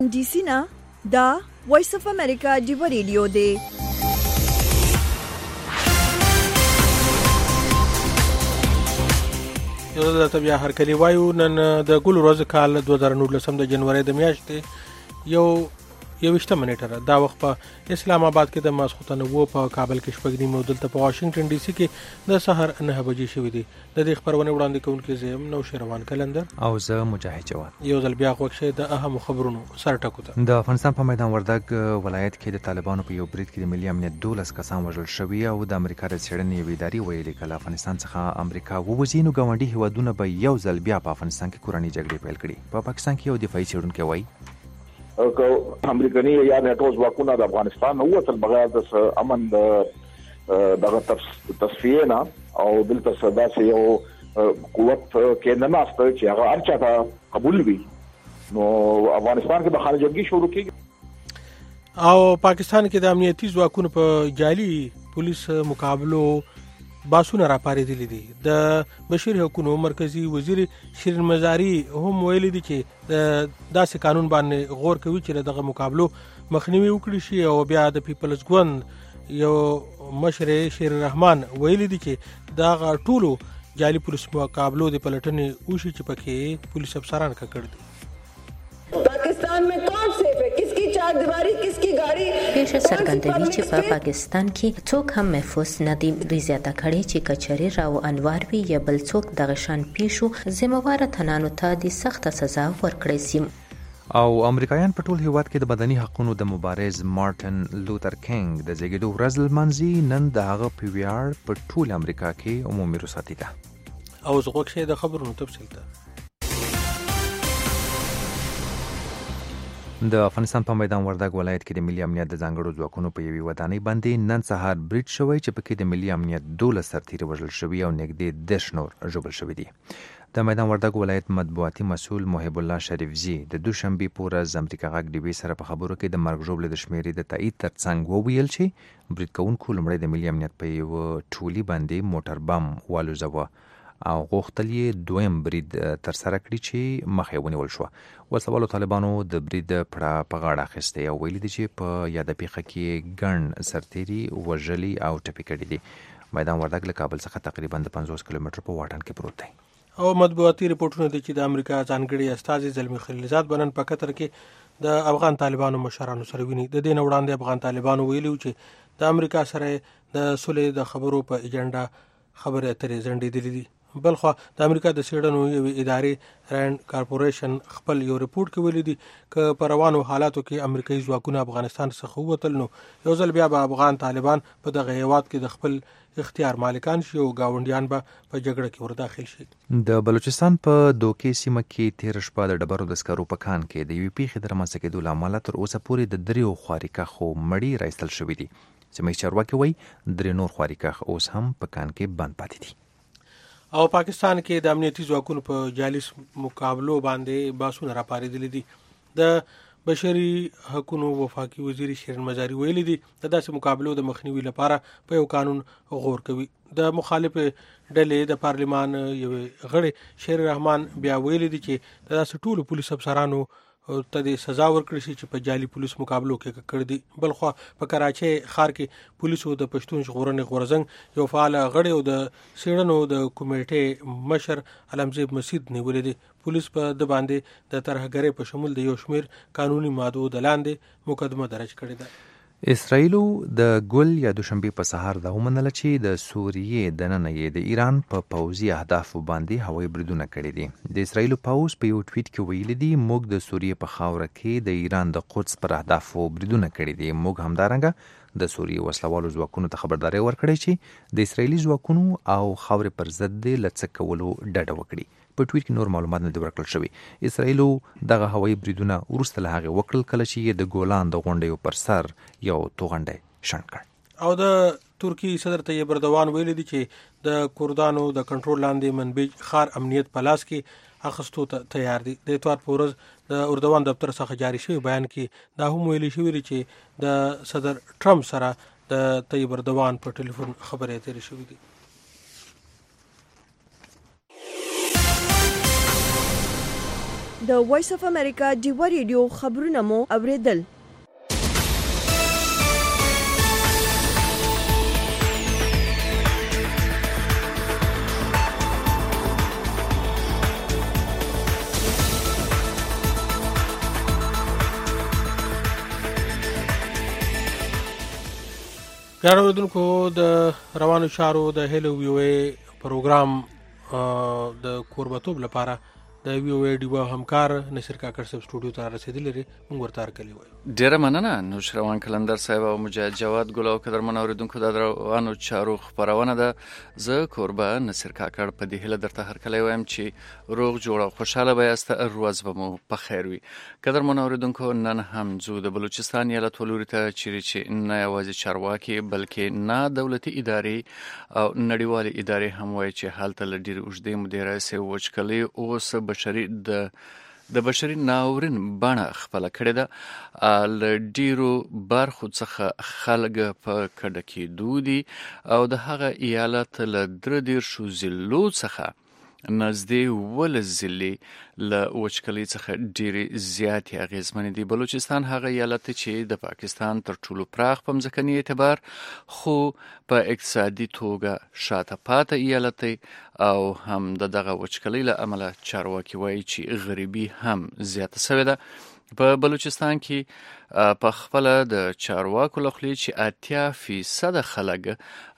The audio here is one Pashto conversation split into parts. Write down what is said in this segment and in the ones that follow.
D C ना دا وایس اف امریکا دیو ریډیو دی. یو د بیا هر کلی وایو نن د ګل ورځ کال 2019 د جنوري د میاشتې یو 20 منټه دا وخت په اسلام آباد کې د ماسخوتن وو په کابل کې شپږ نیمه دلته په واشنگټن ډي سي کې د سحر 9 بجې شوې دي. د دې خبرونه وړاندې کوونکي زم نو شروان کلندر او زه مجاهد جواد. یو ځل بیا خوښه د اهم خبرونو سر ټکو ته. د افغانستان په میدان وردګ ولایت کې د طالبانو په یو برید کې د ملي امنیت 12 کسان وژل شوي او د امریکا د څېړنې یو ادارې ویلي کله افغانستان څخه امریکا ووځي نو ګاونډي هیوادونه به یو ځل بیا په افغانستان کې کورنۍ جګړې پیل کړي. په پاکستان کې یو دفاعي څېړونکی وایي امریکایي یا ناتو ځواکونه د افغانستان نو وصل بغیر د امن دغه تصفیه نه او دلته صدا سه یو قوت کې نه ناشته چې هغه ارچا ته قبول وي نو افغانستان کې د خارجګي شروع کیږي او پاکستان کې د امنیتي ځواکونو په جعلي پولیس مقابلو باسونه را پارېدلې دي. د بشري حقوقو مرکزی وزیر شیرین مزاری هم ویلي دي چې د داسې قانون باندې غور کوي چې دغه مقابلو مخنیوي وکړي شي او بیا د پیپلز ګوند یو مشر شیرین رحمان ویلي دي چې دا ټولو جعلي پولیس مقابلو د پلټنې وشي چې پکې پولیس افسران کړي دي. पाकिस्तान में कौन सेफ है, किसकी चार दीवारी, किसकी गाड़ी. پیښه څرګندوي چې په پاکستان کې څوک هم محفوظ نه دي. ریاضه کړي چې کچري راو انوار وی یا بل څوک د غشان پیښو ذمہوار تنانو ته د سخت سزا ورکړي سي. او امریکایان په ټول هیواد کې د مدني حقوقو د مبارز مارټن لوتر کینګ د زیږیدو ورځ لمانځي. نن د هغه په ویاړ په ټول امریکا کې عمومي رخصتي ده. او زغوک شه د خبرونو تفصیل ته. د افغانستان په میدان وردګ ولایت کې د ملي امنیت د ځانګړو ځواکونو په یوې ودانۍ باندې نن سهار برید شوی چې پکې د ملي امنیت 12 سرتیري وژل شوي او نږدې 10 نور ژوبل شوي دي. د میدان وردګ ولایت مطبوعاتي مسؤل محب الله شریفزي د دوشنبه په ورځ امریکا غږ ډي بي سره په خبرو کې د مرګ ژوبل د شمیرې د تایید ترڅنګ وویل چې برید کوونکو لمړی د ملي امنیت په یو ټولي باندې موټر بم والوزوه او غوښتل یې دویم برید تر سره کړي چې مخه ونیول شو. وسوالو طالبانو د برید پړه په غاړه اخیسته او ویلي دي چې په یاده پیښه کې ګڼ سرتیري وژلي او ټپي کړي دي. میدان وردګ له کابل څخه تقریبا د 50 کیلومتر په واټن کې پروت دی. او مطبوعاتي رپورټونه دي چې د امریکا ځانګړي استازي زلمی خلیلزاد بنن په قطر کې د افغان طالبانو مشرانو سره ویني. د دین وړاندې افغان طالبانو ویلي چې د امریکا سره د صلح د خبرو په ایجنډا خبرې اترې ځنډېدلې دي. بلخو د امریکا د څېړنو یو ادارې رانډ کارپوریشن خپل یو رپورت کې ویلي دي چې په روانو حالاتو کې امریکایي ځواکونه افغانستان څخه ووتل نو یو ځل بیا به افغان طالبان په دغه هیواد کې د خپل اختیار مالکان شي او گاونډیان به په جګړه کې ورداخل شي. د بلوچستان په دوکې سیمه کې تیر شپه د ډبرو د سکرو په کان کې د یوې پیښې د رامنځته کېدو له امله تر اوسه پورې د دریو خوارکخو مړي راایستل شوي دي. سیمه چارواکي وایي درې نور خوارکخ اوس هم په کان کې بند پاتې دي. او پاکستان کې د امنیتي ځواکونو په جعلي مقابلو باندې باسونه را پارېدلې دي. د بشري حقوقو وفاقي وزیر شیرین مزاری ویلي دي د داسې مقابلو د مخنیوي لپاره په یو قانون غور کوي. د مخالف ډلې د پارلمان یو غړي شیر رحمان بیا ویلي دي چې د داسې ټولو پولیس افسرانو ته د سزا ورکړي شي چې په جعلي پولیس مقابلو کې کړي دي. بلخو په کراچۍ ښار کې پولیسو د پښتون ژغورنې غورځنګ یو فعال غړی او د څېړنو د کمیټې مشر علمزیب مسید نیولې دي. پولیس په د باندې د ترهګرۍ په شمول د یو شمیر قانوني مادو د لاندې مقدمه درج کړې ده. اسرائیلو د ګل یا دوشنبه په سهار دا ومنله چې د سوریې د نن یې د ایران په پوځي اهدافو باندې هوایي بریدونه کړي دي. د اسرائیلو پوځ په یو ټویټ کې ویلي دي موږ د سوریې په خاوره کې د ایران د قدس پر اهدافو بریدونه کړي دي. موږ همدارنګه د سوریې وسلوالو ځواکونو ته خبرداري ورکړې چې د اسرائیلي ځواکونو او خاورې پر ضد د لڅ کولو ډډه وکړي. په ټویټ کې نور معلومات نه دي ورکړل شوي. اسرائیلو دغه هوایي بریدونه وروسته له هغې وکړل کله چې د ګولان د غونډیو پر سر یو توغندی شنډ کړ. او د ترکی صدر طیب اردوان ویلي دي چې د کردانو د کنټرول لاندې منبج خار امنیت په لاس کې اخستو ته تیار دي. د اتوار په ورځ د اردوان دفتر څخه جاری شوی بیان کې دا هم ویلي شوی چې د صدر ټرمپ سره د طیب اردوان په ټلیفون خبرې اترې شوې دي. د وایس اف امریکا ډیوا ریډیو خبرونه مو اوریدل. ګرانو اوریدونکو، د روانو چارو د هیلو وی او ای پروګرام د کوربتوب لپاره د وی او ای ډیوا همکار نصیر کاکړ صاحب سټوډیو ته رسیدلی لري. موږ ورته هرکلی وایو. ډیره مننه نوشروان کلندر صاحب او مجاهد جواد ګل او قدرمن اوریدونکو، د روانو چارو خبرونه ده. زه کوربه نصیر کاکړ په دې هیله درته هرکلی وایم چې روغ جوړ او خوشاله به یاست. ورځ به مو په خیر وي. قدرمن اوریدونکو، نن هم ځو د بلوچستان ایالت ولوري ته، چیرې چې نه یوازې چارواکي بلکې نه دولتي ادارې او نړیوالې ادارې هم وایي چې هلته له ډېرې اوږدې مودې راهیسې وچکلي اوس د بشري ناورین بڼه خپله کړې ده. له ډیرو برخو څخه خلک په کډه کېدو دي او د هغه ایالت له 33 ضلعو څخه نږدې 11 ضلعې له وچکلۍ څخه ډېرې زیاتې اغېزمنې دي. بلوچستان هغه ایالت چې د پاکستان تر ټولو پراخ په مځکني اعتبار خو په اقتصادي توګه شاته پاته ایالت دی او هم د دغه وچکلۍ له امله چارواکي وایي چې غریبي هم زیاته شوې ده. په بلوچستان کې په خپله د چارواکو له خولې چې 80% خلک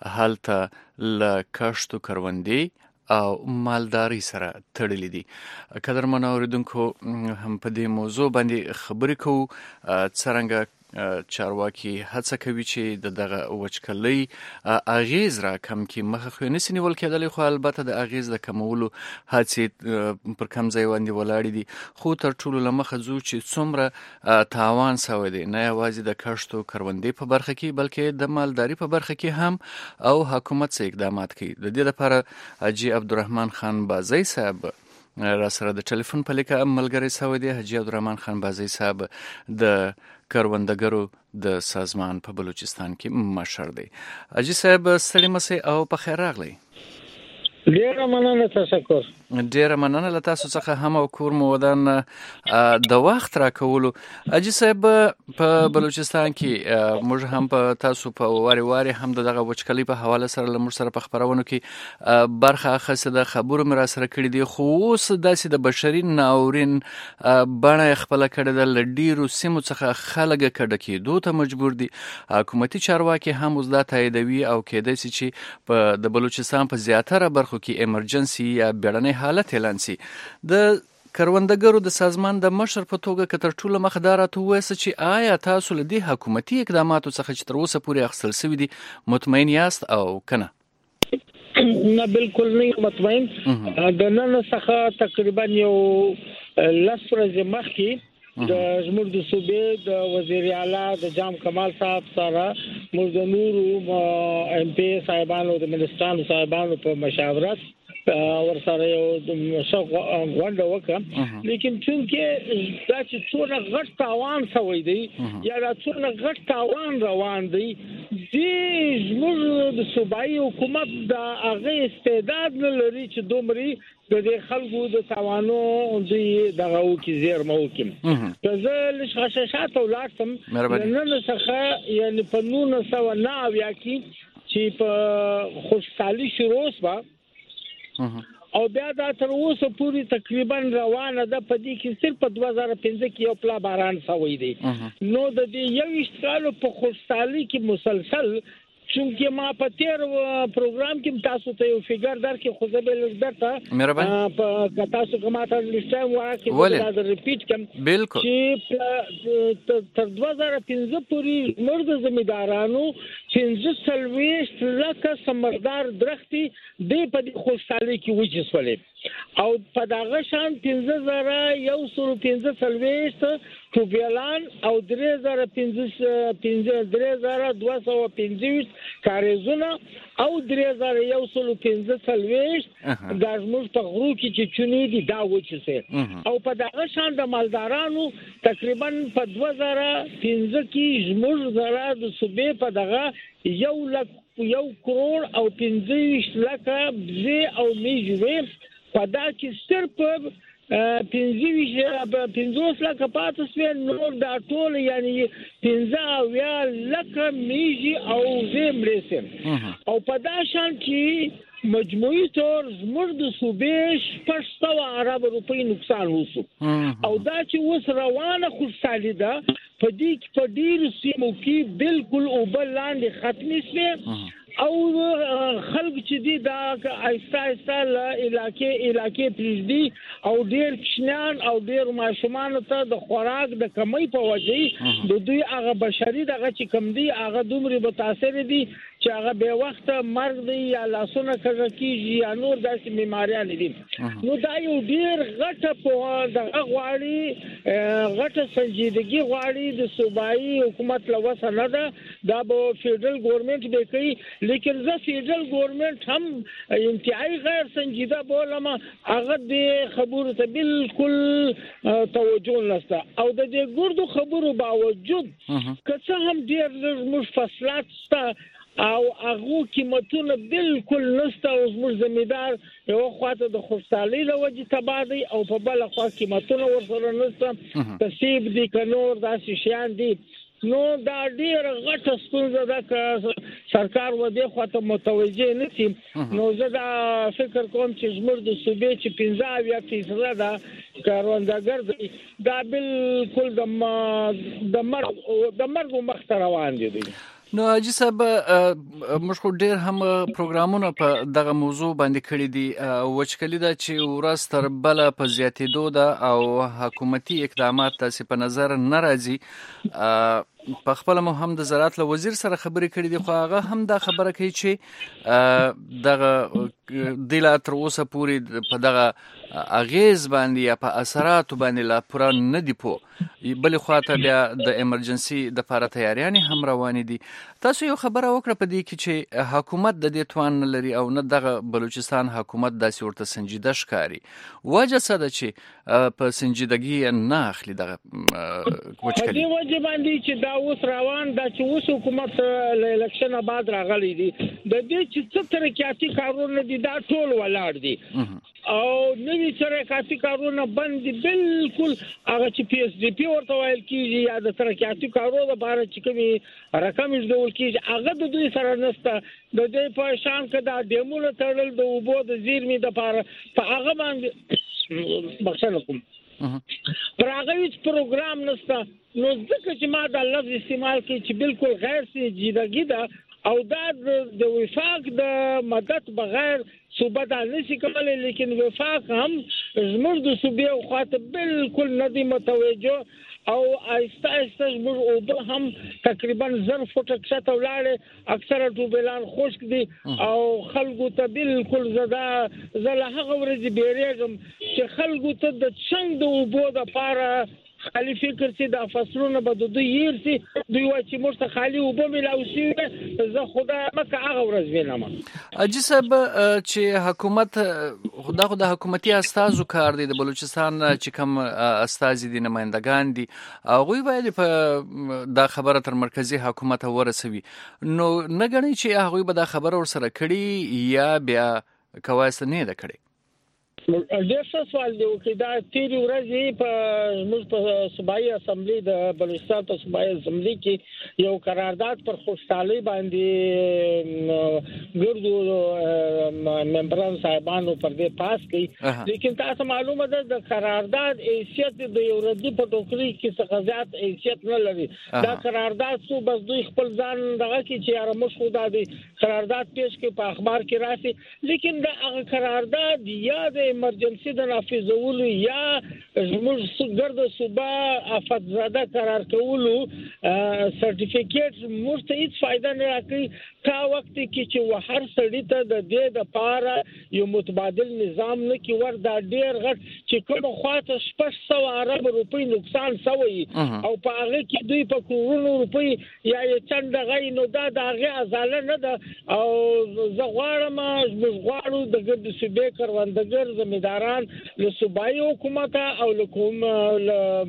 هلته له کښت و کروندې او مالداري سره تړلي دي. قدرمن اوریدونکو، هم په دې موضوع باندې خبرې کوو، څرنګه چارواکي هڅه کوي چې دغه وچکلۍ اغیز را کم کړي. مخه خو نشي نیول کېدلی، خو البته د اغیز د کمولو هڅې پر کم ځای باندې ولاړې دي. خو تر ټولو له مخه ځو چې څومره تاوان شوی دی، نه یوازې د کښت و کروندې په برخه کې بلکې د مالداري په برخه کې هم، او حکومت څه اقدامات کوي. د دې لپاره حاجي عبدالرحمن خان بازی صاحب را سره د ټلیفون په لیکه ملګری شوی دی. حاجي عبدالرحمن خان بازی صاحب د کروندګرو د سازمان په بلوچستان کې مشر دی. حاجي صاحب، ستړي مسئ او په خیر راغلی. ډیره مننه، تشکر. ډیره مننه له تاسو څخه هم او کور مو ودان د وخت راکولو. حاجي صاحب، په بلوچستان کې موږ هم په تاسو په واري واري هم دغه وچکلۍ په حواله سره له موږ سره په خبرونو کې برخه اخیستې ده، خبرو مې را سره کړي دي. خو اوس داسې د بشري ناورین بڼه یې خپله کړې ده. له ډیرو سیمو څخه خلک کډه کېدو ته مجبور دي. حکومتي چارواکي هم اوس دا تاییدوي او کېدای شي چې د بلوچستان په زیاتره برخو کې ایمرجنسي یا بیړنی حالت اعلان شي. د کروندګرو د سازمان د مشر په توګه که تر ټولو مخه دا راته ووایاست چې آیا تاسو له دې حکومتي اقداماتو څخه چې تر اوسه پورې اخیستل شوي دي مطمئن یاست او که نه؟ نه، بالکل نه مطمئن. د نن څخه تقریبا یو 10 ورځې مخکې د زموږ د صوبې د وزیر اعلی د جام کمال صاحب سره موږ د نورو ام پی صاحبانو د منستانو صاحبانو په مشاورت ورسره یو غونډه وکړه. لیکن چونکې دا چې څومره غټ تاوان شوی دی یا دا څومره غټ تاوان روان دی، زموږ د صوبایي حکومت د هغه استعداد نه لري چې دومره د دې خلکو د تاوانو دوی دغه وکړي، زیرمه وکړي. که زه لږ خشاشات ولاړ شم، نن څخه یعنې په 1990 کې چې په خوشحالي شروع شوه او بیا دا تر اوسه پورې تقریبا روانه ده. په دې کې صرف په 2015 کې یو پلا باران شوی دی. نو د دې 21 کالو په خوشحالي کې مسلسل، چونکه ما په تیر پروګرام کې تاسو ته یو فیګر درکې خو زه به لږ درته په تاسو کومه ته لښتم واکې دا ریپیټ کوم چې تر 2015 پورې مرده زمیندارانو 15 لکه سمردار درختي د په خوشحالي کې وچسولې او په دغه شان 15115 ټوبیلان او 3250 کاریزونه او 3115 د زموږ په غرو کې چې چونی دي دا وچسه او په دغه شان د مالدارانو تقریبا په 2015 کې زموږ زرا د صوبې په دغه 1 کروڑ او 15 لکه بزی او میجوی په دا کې صرف 50 لکه پاتې شوې، نور دا ټول یعنی 15 لکه میږي او زه مړې سم. او په دا شان کې مجموعي طور زموږ د صوبې 600 ارب روپۍ نقصان وشو. او دا چې اوس روانه خوشحالي ده په دې کې په ډېرو سیمو کې بالکل اوبه لاندې ختمې شوې او خلک چې دي دا آهسته آهسته له علاقې پرېږدي او ډېر کشنیان او ډېر ماشومان ته د خوراک د کمی په وجه د دوی هغه بشري دغه چې کم دي هغه دومره متاثر دي چې هغه به وخت مرګ دی یا لاسونه کږه کیږي یا نور داسې بیماریان دي. نو دا یو ډېر غټه په دغه غواړي غټه سنجیدګي غواړي د صوبایي حکومت لوسه نه ده، دا به فیډرل ګورنمنت به کوي. لیکن زه فیډرل ګورنمنت هم انتهایی غیر سنجیده بولم، هغه د خبرو ته بالکل توجه نشته او د دې ګردو خبرو باوجود که څه هم ډېر زموږ فصلات شته او هغه قیمتونه بالکل نشته او زموږ زمیندار یو خواته د خوشحالۍ له وجې تباه دی او په بله خوا قیمتونه ورسره نشته، کسب دي که نور داسې شیان دي. نو دا ډېره غټه ستونزه ده که سرکار و دې خواته متوجه نه شي. نو زه دا فکر کوم چې زموږ د صوبې چې 15% ده کروندګر دی دا بالکل د مرګ مخ ته روان دي. نو حاجي صاحب موږ خو ډېر هم پروګرامونه په دغه موضوع باندې کړي دي، وچکلي ده چې ورځ تر بله په زیاتېدو ده او حکومتي اقدامات تاسې په نظر نه راځي. په خپل مو هم د زراعت له وزیر سره خبرې کړې دي، خو هغه هم دا خبره کوي چې دغه د لا تر اوسه پورې په دغه اغیز باندې یا په اثراتو باندې لا پوره نه دی پوه. بلې خواته بیا د ایمرجنسي د لپاره تیاریانې هم روانې دي. تاسو یو خبره وکړه په دې کې چې حکومت د دې توان نه لري او نه دغه بلوچستان حکومت داسې ورته سنجیده ښکاري. وجه څه ده چې په سنجیدګي نه اخلي دغه وچکلي؟ دې وجه باندې چې دا اوس روان دا چې اوس حکومت له الیکشن بعد راغلی دي، د دې چې څه ترقیاتي کارونه دي دا ټول ولاړ دي او نوی ترقیاتي کارونه بند دي. بالکل هغه چې PSDP ورته ویل کېږي یا د ترقیاتي کارونو لپاره چې کومې رقم ډول کېږي هغه د دوی سره نشته. د دې په شان کې دا ډیمونه تړل د اوبو د زیرمې لپاره په هغه باندې بخښنه کوم پر هغه هیڅ پروګرام نشته. نو ځکه چې ما دا لفظ استعمال کړي چې بالکل غیر سنجیدګي ده او دا د وفاق د مدد بغیر صوبه دا نشي کولی. لیکن وفاق هم زموږ د صوبې خواته بالکل نه دی متوجه او آهسته آهسته زموږ اوبه هم تقریبا 1000 فوټه کښته ولاړې، اکثره ټوبیلان خشک دي او خلکو ته بالکل زه له هغه ورځې بیریږم چې خلکو ته د څنګ د اوبو دپاره خالی فکر چې دا فصلونه به د دوی هیر سي، دوی وایي چې موږ ته خالي اوبه میلاو شوي، زه خدای مکه هغه ورځ وینم. حاجي صاحب چې حکومت دا خو د حکومتي استازو کار دی، د بلوچستان چې کوم استازي دي نمایندګان دي هغوی باید په دا خبره تر مرکزي حکومت ورسوي. نو نه ګڼئ چې هغوی به دا خبره ورسره کړي یا بیا کواسته نه ده کړې؟ ډېر ښه سوال دی وکړي. دا تېرې ورځې زموږ په صوبایي اسمبلۍ د بلوچستان په صوبایي اسمبلۍ کې یو قرارداد پر خوشحالۍ باندې ګردو ممبران صاحبانو پر دې پاس کړي. لیکن تاسو معلومه ده د قرارداد حیثیت د یو ردي په ټوکري کې څه زیات حیثیت نه لري. دا قرارداد څو بس دوی خپل ځان دغه کې چې یاره موږ خو دا دی قرارداد پیش کې په اخبار کې راسي، لیکن دا هغه قرارداد یا د ایمرجنسي د نافذولو یا زموږ ګرد صوبه افاتزاده قرار کولو سرټیفیکیټ موږ ته هیڅ فایده نه راکوي. تا وخت کې چې هر سړی ته د دې دپاره یو متبادل نظام نه کې ور دا ډېر غټ چې کومه خواته 600 ارب روپۍ نقصان شوی او په هغه کې دوی په کروڑونو روپۍ یا یې چنډه غي، نو دا د هغې ازاله نه ده. او زه غواړم موږ غواړو د ګرد صوبې کروندګر زمینداران له صوبایي حکومت او له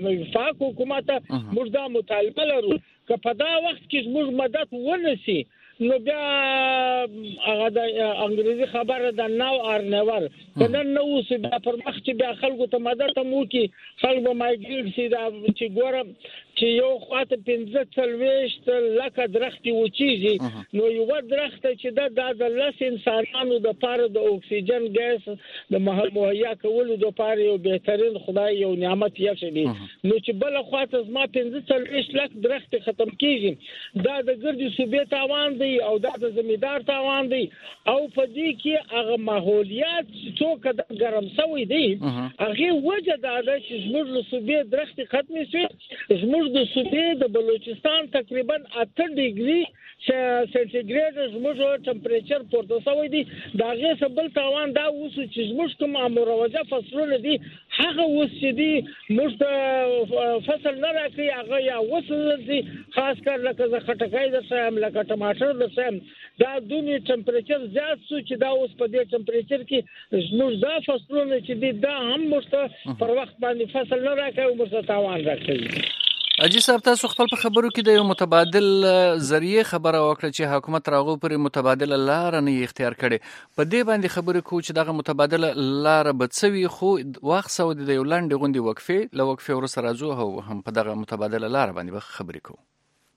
وفاق حکومت موږ دا مطالبه لرو که په دا وخت کې زموږ مدد ونشي نو بیا هغه د انګریزي خبره د ناو ار نیور کنه نو څه بیا پر مخ چې بیا خلکو ته مدد مو کی خلکو مایګریټ سي دا چې ګورم چې یو خواته 15 لکه درختي وچیږي نو یو درخت چې د لس انسانانو د پاره د اکسیجن ګاز د مهیا کولو د پاره یو بهترین خدای یو نعمت یې شي نو چې بل خواته زما 15 لک درخت ختم کیږي دا د ګردي صوبې تاوان دی او دا د زمیدار تاوان دی او په دې کې هغه ماحولیات څوک د ګرم سوی دی هغه وجه دا چې زموږ له صوبې درخت ختم شي زموږ د صوبې د بلوچستان تقریبا 8 ډیګري سنټیګریډ زموږ ټمپریچر پورته شوی دی دا غي سبل تاوان دا اوس چې زموږ کوم مروجه فصلونه دي هغه اوس چې دي موږ فصل نه راکړي هغه یا وصل دي خاص کر لکه زه خټکای درسم لکه ټماټر درسم دا دونی ټمپریچر زیات شو چې دا اوس په دې ټمپریچر کې زموږ دا فصلونه چې دي دا هم موږ پر وخت باندې فصل نه راکړي او موږ تاوان راکړي اجي صاحب تاسو خپل په خبرو کې د یو متبادل ذریعہ خبره وکړه چې حکومت راغو پر متبادل لار نه اختیار کړي په دې باندې خبرې کو چې دغه متبادل لار بڅوي خو وخت سو د یو لاندې غوندي وقفه لوقفه ور سره راځو هو هم په دغه متبادل لار باندې خبرې کو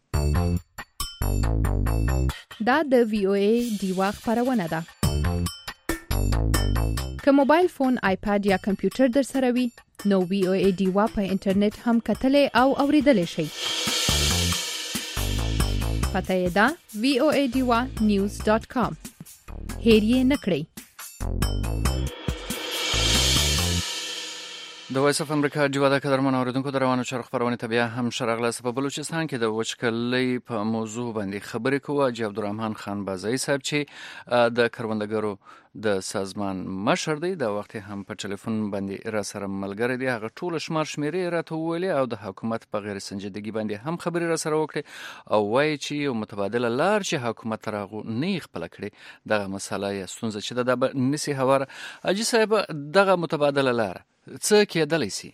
دا د وی او ای دیوا خبرونه ده که موبایل فون آیپاد یا کمپیوټر در سره وي نو وی او ای دیوا په انټرنیټ هم کتلې او اوریدلې شي پته یې ده voadiwa.news.com هیر یې نکړئ د وایس اف امریکا دیوا د قدرمن اوریدونکو د روانو چارو خبرونه ته بیا هم شرغله په بلوچستان کې د وچکلۍ په موضوع باندې خبرې کوي حاجی عبدالرحمن خان بازای صاحب چې د کروندګرو د سازمان مشر دی د وخت هم په ټلیفون باندې را سره ملګری دی هغه ټول شمار شمیرې راته ویلې او د حکومت په غیر سنجیدګي باندې هم خبرې را سره وکړي او وایي چې یو متبادل لار چې حکومت راغو نه خپل کړي دغه مسله یا ستونزه چې د نسی هوار حاجی صاحب دغه متبادل لار څه کېدلی سي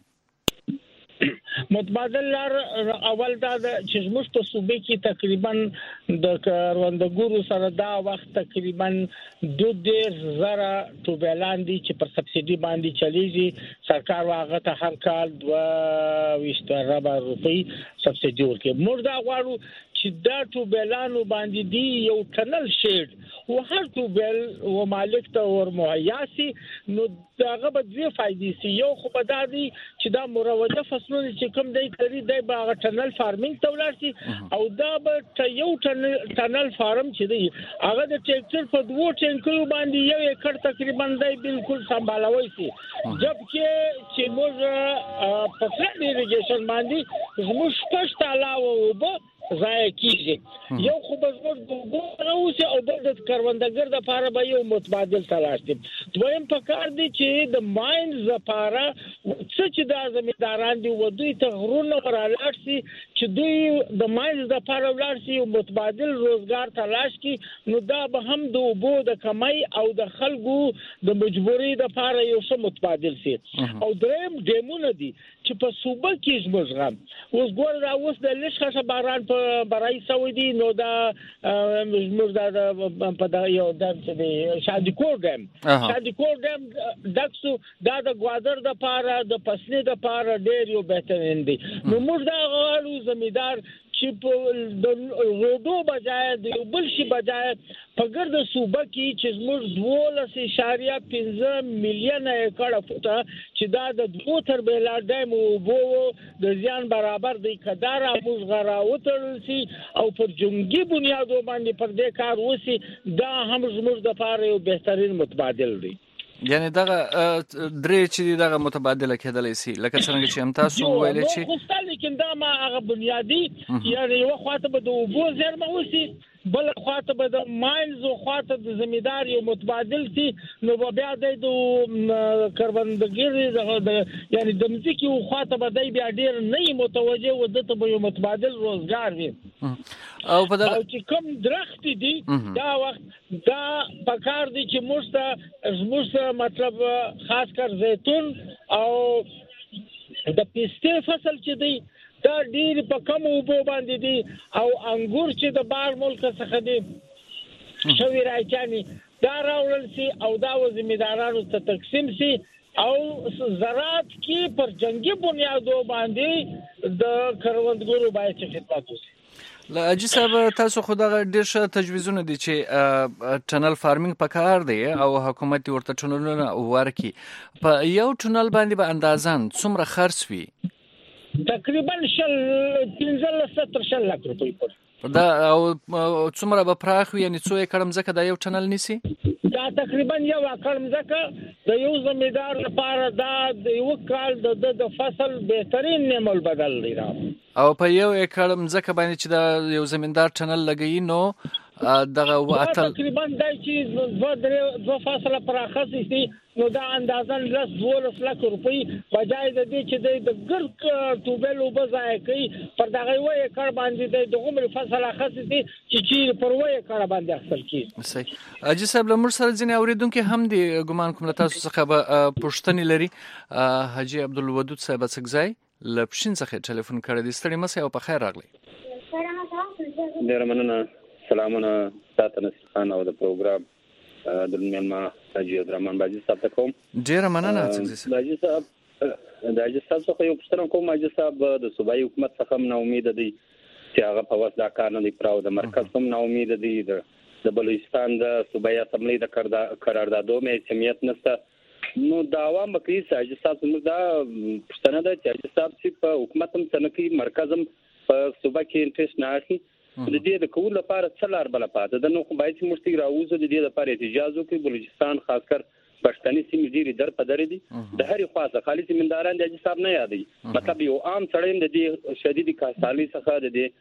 متبادل لار اول دا چې موږ په صوبې کې تقریبا د کروندګرو سره دا وخت تقریبا 2,000 ټوبلان دي چې پر سبسيډي باندې چلیږي سرکار واغه ته هر کال 2.2 روپۍ سبسيډي ورکوي موږ دا غواړو چې دا ټوبلانو باندې دی یو ټنل شیډ او هر ټوبل او مالک ته ور مهیا سي نو داغه به دوه فائدې سي یو خو به دا دي چې دا مروجه فصلونه چې کوم دی کړی دی باغ ټنل فارمینګ ته ولاړ سي او دا به یو ټنل فارم چې دی هغه د ټریکټر په دوه ټینکو باندې یو ایکړ تقریبا دی بالکل سمبالوي سي جبکه چې موږ په فلډ ایریګیشن باندې زموږ پښت علاوه وب ځای کیږي یو خو به زموږ راوځي او د کروندګر د لپاره به یو متبادل تلاش دي دویم په کار دي چې د ماینز لپاره چې د زمینداران دي ودوی ته غرونه ورالات شي چې دوی د ماینز لپاره ولر شي او متبادل روزګار تلاش کی نو دا به هم د وبو د کمای او د خلکو د مجبوري لپاره یو څه متبادل شي او دریم ډیمونه دي چې په صوبه کې زموږ غم اوس ګور دا اوس د لښخه باران په برای سعودي نو دا زموږ دا په دا یو د شادي کور ډیم دکسو دا د ګوادر د پاره د پسنې د پاره ډېر یو بهترین دی نو موږ دا غواړو زمیدار چې په د روډو بجای د بل شي بجای په ګرد صوبه کې چې زموږ 12.15 میلیون ایکړ فوټه چې دا د 2 تر بیلا ډیم وبو د زیان برابر دی کدار موږ غرا وتل سي او پر جنگي بنیادو باندې پر دې کار وسی دا هم زموږ د لپاره یو بهترین متبادل دی یعنی دغه درې چې دغه متبادله کېدلی سي لکه څنګه چې هم تاسو ویلې چې خو لیکن دا ما هغه بنیادی یعنی یو خاطر به د وبو زیرمه وسی بل خاطر به د ماینز او خاطر د زمیندار یو متبادل سي نو بیا د کروندګری د یعنی د مځکي او خاطر به د بیا ډیر نه متوجه و د ته یو متبادل روزګار وي او په دا چې کوم درخت دي دا وخت دا پکار دي چې موږ مطلب خاص کر زيتون او د پیسته فصل چې دی دا ډیر په کم وبو باندې دي او انګور چې د بار ملک څخه دي شوی راځي دا راول سي او دا ذمہدارانو ته تقسیم سي او زراعت کې پر جنگي بنیادو باندې د کروندګرو باید خدمات وشي. لاجی صاحب تاسو خو دا ډیر ښه تجویزونه دي چې ټنل فارمینګ پکار دی او حکومت ورته ټنلونه ورکي. په یو ټنل باندې به اندازان څومره خرڅ وي؟ تقریبا 15 لک روپۍ پر دا او څومره به پراخ وي، یعنی څو ایکړ مځکه دا یو ټنل نیسي؟ دا تقریبا یو ایکړ مځکه د یو زمیندار لپاره دا د یو کال د فصل بهترین نعمت بدل دی. او په یو ایکړ مځکه باندې چې دا یو زمیندار ټنل لګوي نو دغه واتل تقریبا دا چې دو فاصله پراخه سي نو دا اندازن 12 لک روپۍ بجای د دې چې د ګرک ټوبل وبځای کوي پر دغه یو ایکړ باندې د عمر فصله خاصه دي چې پر وې ایکړ باندې اخصل کیږي. صحیح. اجي صاحب لمر سره ځنې اوریدونکو هم دي ګمان کوم تاسو څخه به پښتني لري. حاجی عبدالودود صاحب څخه لپشین څخه ټلیفون کړی دی. ستړي مسه او په خیر راغلی. ډیر مننه. سلامونه تاسو خان او د پروګرام د میلمه حاجی عبدالرحمن باجی صاحب ته کوم. ډیر مننه. باجی صاحب د حاجی صاحب څخه یو پوښتنه کوم. حاجی صاحب د صوبایي حکومت څخه نه امید دي چې هغه په واسه دا کار نه دی پراو. د مرکز هم نه امید دي. د بلوچستان د صوبایي اسمبلی د قراردادو مې سمیت نشته. نو دا عوام کوي حاجی صاحب موږ دا پوښتنه ده چې حاجی صاحب چې په حکومت هم څنګه کوي، مرکز هم په صوبه کې انټرست نه اخلي. د دې د کول لپاره څلار بل پاته د نو خو باید چې مشتي راوځو د دې لپاره احتجاج وکړي. بلوچستان خاص کر پښتني سیمې ډېری در په درې دي د هرې خاصه خالي زمینداران د حاجی صاحب نه یادي. مطلب یو عام سړی د دې شدید کاسالي څخه د دې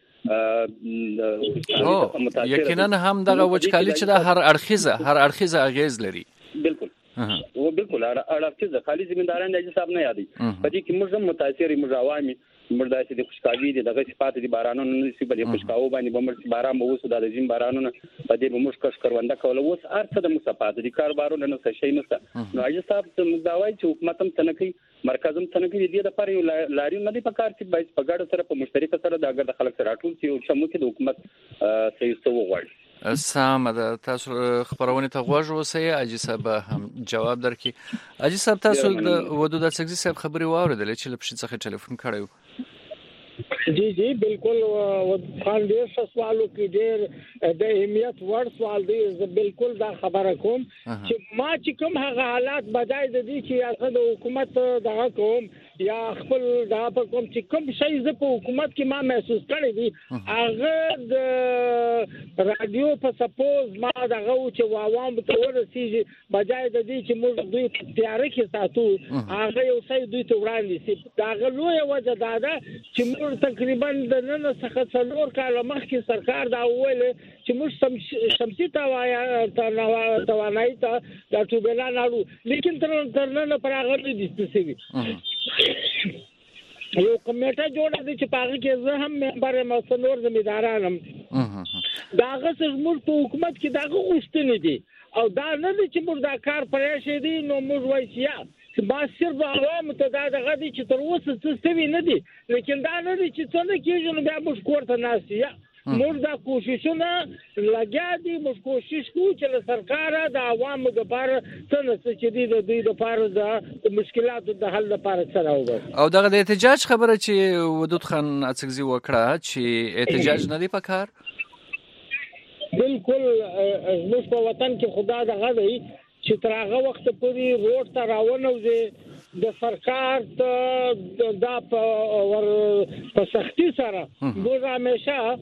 یقینا هم دغه وچکالي چې د هر اړخیزه اغیز لري. بالکل بالکل اړخیزه خالي زمینداران د حاجی صاحب نه یادي. په دې کې موږ هم متاثر موږ عوامي مردا چې د خوشکاوي دي دغه صفات دي بارانونو نه سي بلې خوشکاو باندې بمر باران به وسو د زین بارانونو په دې به مشکش کرونده کوله اوس ارڅ د مصفات دي کاربارونه نه څه شي نشته. نو حاجی صاحب ته داوای چې حکومت هم تنکي مرکز هم تنکي دې د پر یو لاري نه دي په کار چې باید په ګډه سره په مشترک سره د خلک سره ټول چې شمو کې د حکومت صحیح سو وغواړي. سم ده. تاسو خبرونه ته غوږ وسی. حاجی صاحب هم جواب درکې. حاجی صاحب تاسو د ودود سګزي صاحب خبري واوریدل چې لپاره څخه ټلیفون کړیو؟ جی بالکل خان ډیر سوالو کې ډیر د اهمیت ور سوال دی. بالکل دا خبره کوم چې ما چې کوم هغه حالات بدای د دې چې هغه د حکومت دغه کوم یا خپل دا په کوم چې کوم شي ز په حکومت کې ما محسوس کړی دی هغه د رادیو په سپوز ما دغه چې عوام ته ورسیږي بدای د دې چې موږ دوی تیار کې ساتو هغه یو څه دوی ته وړاندې سي. دا لوی وجه دا ده چې موږ تقریبا د نن څخه څلور کال مخکې سرکار دا وویل چې موږ شمسي توانایي ته د ټوبلان اړو، لیکن تر نن پر هغه نه دي څه یو کمیټه جوړه دي چې پاره کې زه هم ممبر یم او نور زمینداران هم داغه زموږ په حکومت کې داغه غوښتنې دي او دا نه دي چې موږ دا کار پرې شي دي. نو موږ وایو چې با صرف عوام ته دا دغه دي چې تر اوسه څه سوي نه دي، لیکن دا نه دي چې څنګه کېږي نو بیا موږ کورته ناسي. موږ دا کوششونه لګیا دي. موږ کوشش کوو چې له سرکاره د عوامو لپاره څه چې دي د دوی لپاره د مشکلاتو د حل لپاره سره وګوري. او دغه د احتجاج خبره چې ودود خان اڅکزي وکړه چې احتجاج نه دی پکار. بالکل موږ په وطن کې خدا دغه دی چې تر هغه وخت پورې روډ ته راونوځي د سرکار ته دا په سختي سره موږ همیشه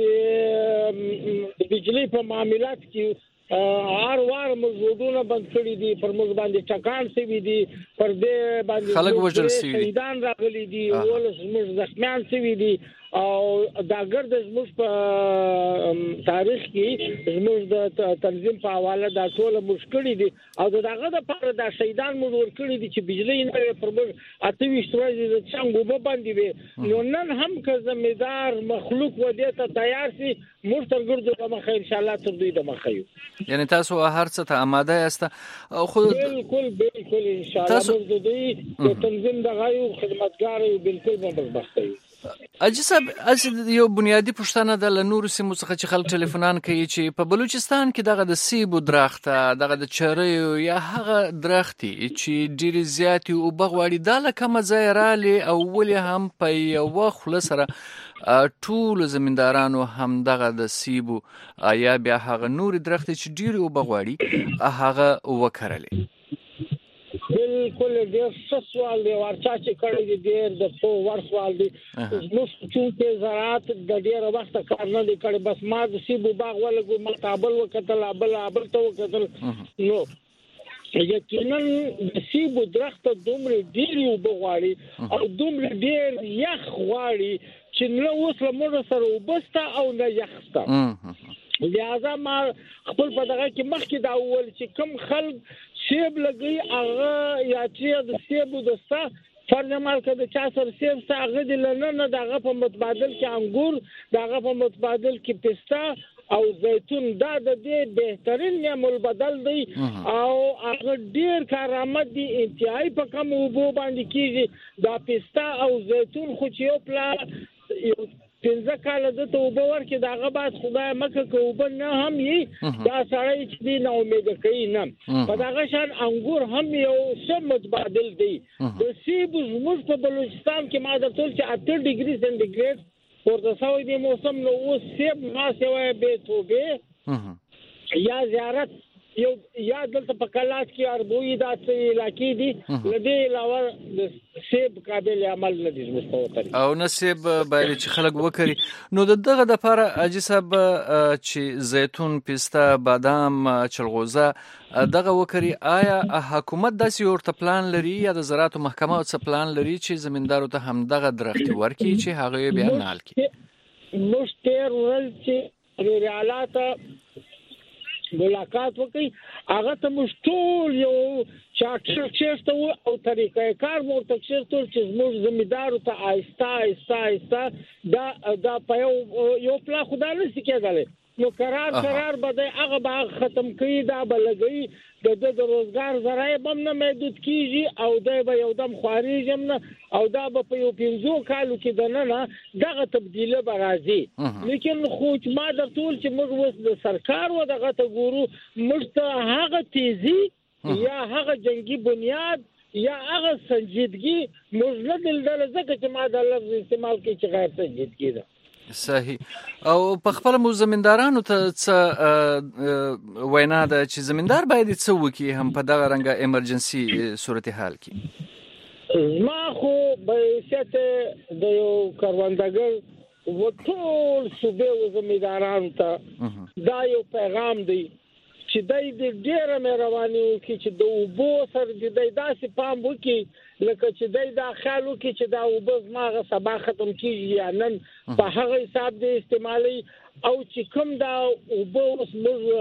چې بجلی په معاملات کې هر وار موږ بند کړی دي، پر موږ باندې ټکان شوي دي، پر دې باندې خلک وژل شوي دي، شهیدان راغلي دي، ولس موږ زخمیان شوي دي او دا ګرد زموږ په تاریخ کې زموږ د تنظیم په حواله دا ټول مشکلې دي او دغه د پاره دا شهیدان موږ ورکړي دي چې بجلی نه پر موږ 28 ورځې د څنګه باندې وي. نو نن هم که زمیدار مخلوق ودې ته تیار سي موږ تر ګرځو په مخه ان شاء الله تر دوی د مخه یو. یعنی تاسو هر څه ته آماده یاست؟ خو بالکل ان شاء الله موږ د دوی د تنظیم د غایو خدمتګار یو، بالکل به بدبخت یو. اجي صاحب یو بنیادی پښتنه د نورو سیمو څخه چې خلک ټلیفونان کوي چې په بلوچستان کې دغه د سیبو درخته دغه د چریو یا هغه درختي چې ډېر زیات او بغواړي د لکه ځای رالي او ولې هم په یو خله سره ټول زمیندارانو هم دغه د سیبو یا بیا هغه نور درختي چې ډېر او بغواړي هغه وکړلې. بالکل ډېر ښه سوال دی ورچا چې کړی دی ډېر د په ور سوال دی موږ چې زراعت د ډېر وخت کار نه دی کړی بس ما د سیبو باغ ولګو مقابل وکتل ابل ته وکتل نو یقینا د سیبو درخت دومره ډېر وبغواړي او دومره ډېر یخ غواړي چې نو اوس له موږ سره وبستا او نه یخستا لہذا ما خپل په دغه کې مخکې دا اول چې کم خلک سیب لګي هغه یا چې د سیبو د ستا فرنمال کده چا سره سیب ستا هغه د لنه دغه په متبادل کې انګور دغه په متبادل کې پستا او زیتون دا د دې بهترین نعمت بدل دی او هغه ډیر کارآمد دي انتهایی په کم وبو باندې کیږي دا پستا او زیتون خو چې یو پلا پنځه کال د توبه ورکې داغه بعد خدای مکه کوبه نه هم یې دا سړی چې دی نو امید کوي نه په داغه شان انګور هم یو څه متبادل دی د سیب زموږ په بلوچستان کې ما د ټول چې 8 ډیګري سنټیګریډ ورته سوي دی موسم نو اوس سیب ما سوي به توبه یا زیارت یو یا دلته په کلاس کې اربوی دا څه علاقې دي لدی علاوه د سیب قابل عمل نه دي مستوتري او نسب باید چې خلک وکړي نو دغه د لپاره اجي صاحب چې زیتون پستا بادام چلغوزه دغه وکړي آیا حکومت داسې ورته پلان لري یا د زراعت محکمه څه پلان لري چې زمیندارو ته هم دغه درخت ورکړي چې هغه بیا نال کړي مشتر ول چې ریالات ملاقات وکي هغه ته مشتول یو چاټ او طریقې کار مو ته چې زموږ زمیندارو ته آیستا دا په یو پلا خدای نه سکیدل نو قرار بده هغه باغ ختم کړي دا بلګي د روزګار ذرایع بم نه محدود کیږي او دا به یو دم خواري جمنه او دا به په یو 15 کالو کې دنه دغه تبدیله به راځي لیکن خو ما د ټول چې موږ وس د سرکار و دغه ته ګورو موږ ته هغه تیزی یا هغه جنگي بنیاد یا هغه سنجیدګي موږ نه دلدل زکه چې ما د لفظ استعمال کې چې غیر سنجیدګي ده صحیح او په خپل مو زمیندارانو ته څه وینا ده چې زمیندار باید څه وکړي هم په دغه رنګه ایمرجنسي صورتحال کې ما خو به حیثیت د یو کاروندګر وټول صوبې و زمیندارانو ته دا یو پیغام دی چې دای د ډیره مهرباني وکړي چې د اوبو سره د داسې پام وکړي لکه چې دای دا خیال وکړي چې دا اوبه زماغه سبا ختم کیږي یا نن په هغه حساب د استعمالي او چې کوم دا اوبه اوس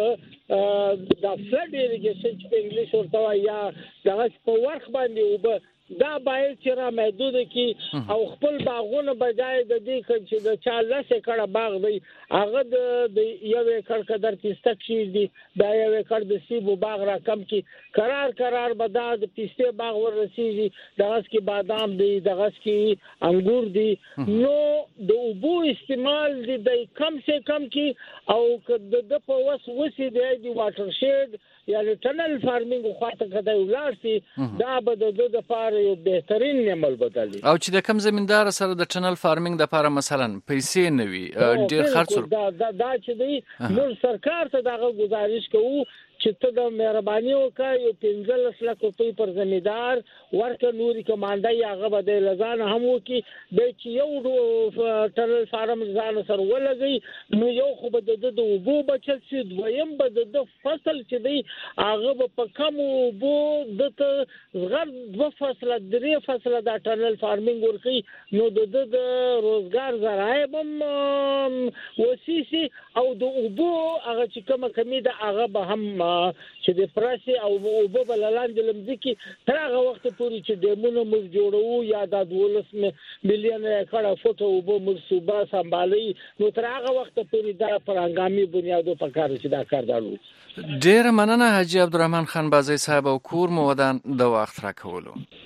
موږ دا فلډ ایریګیشن چې په انګلیش ورته وایي یا دغه په ورخ باندې اوبه دا باید چې را محدود کی او خپل باغونه بجای د دې چې د 40 ایکړه باغ دی هغه د یو ایکړ قدر پسته کشي دي دا یو ایکړ د سیبو باغ را کم کی قرار به دا د پسته باغ ورسیږي دغه کې بادام دی دغه کې انګور دی نو د اوبو استعمال دی د کم سے کم کی او د په وسوسه دی واټر شید یا ټنل فارمینګ خواته کده ولارسي دا به د لپاره یو بهترین عمل بدلی او چې د کم زمیندار سره د ټنل فارمینګ د لپاره مثلا پیسې نوي ډیر خرڅ دا چې دی موږ سرکار ته دغه گزارش کوو چې ته د مهرباني وکړه یو 15 لک روپۍ پر زمیندار ورکه نوري کمانډای هغه به د لزان هم وکي د چې یو ټنل فارم ځان سره ولګي نو یو خو به د وبو بچت شي دویم به د فصل چې دی هغه په کم وبو د زغر 2 فصله 3 فصله د ټنل فارمینګ ورکي نو د روزګار ذرایع هم وسیسي او د وبو هغه چې کومه کمی ده هغه به هم چې د فراسي او وبو بللاند لمځکی تر هغه وخت پورې چې دمونه موږ جوړو یا د 12 مليون کړه فوټو وبو مرصوبه سمبالي نو تر هغه وخت پورې دا پرانګامي بنیادو په کار چې دا کار دالو ډیر مننه حاجی عبدالرحمن خان بازی صاحب او کور مو ودان د وخت را کولو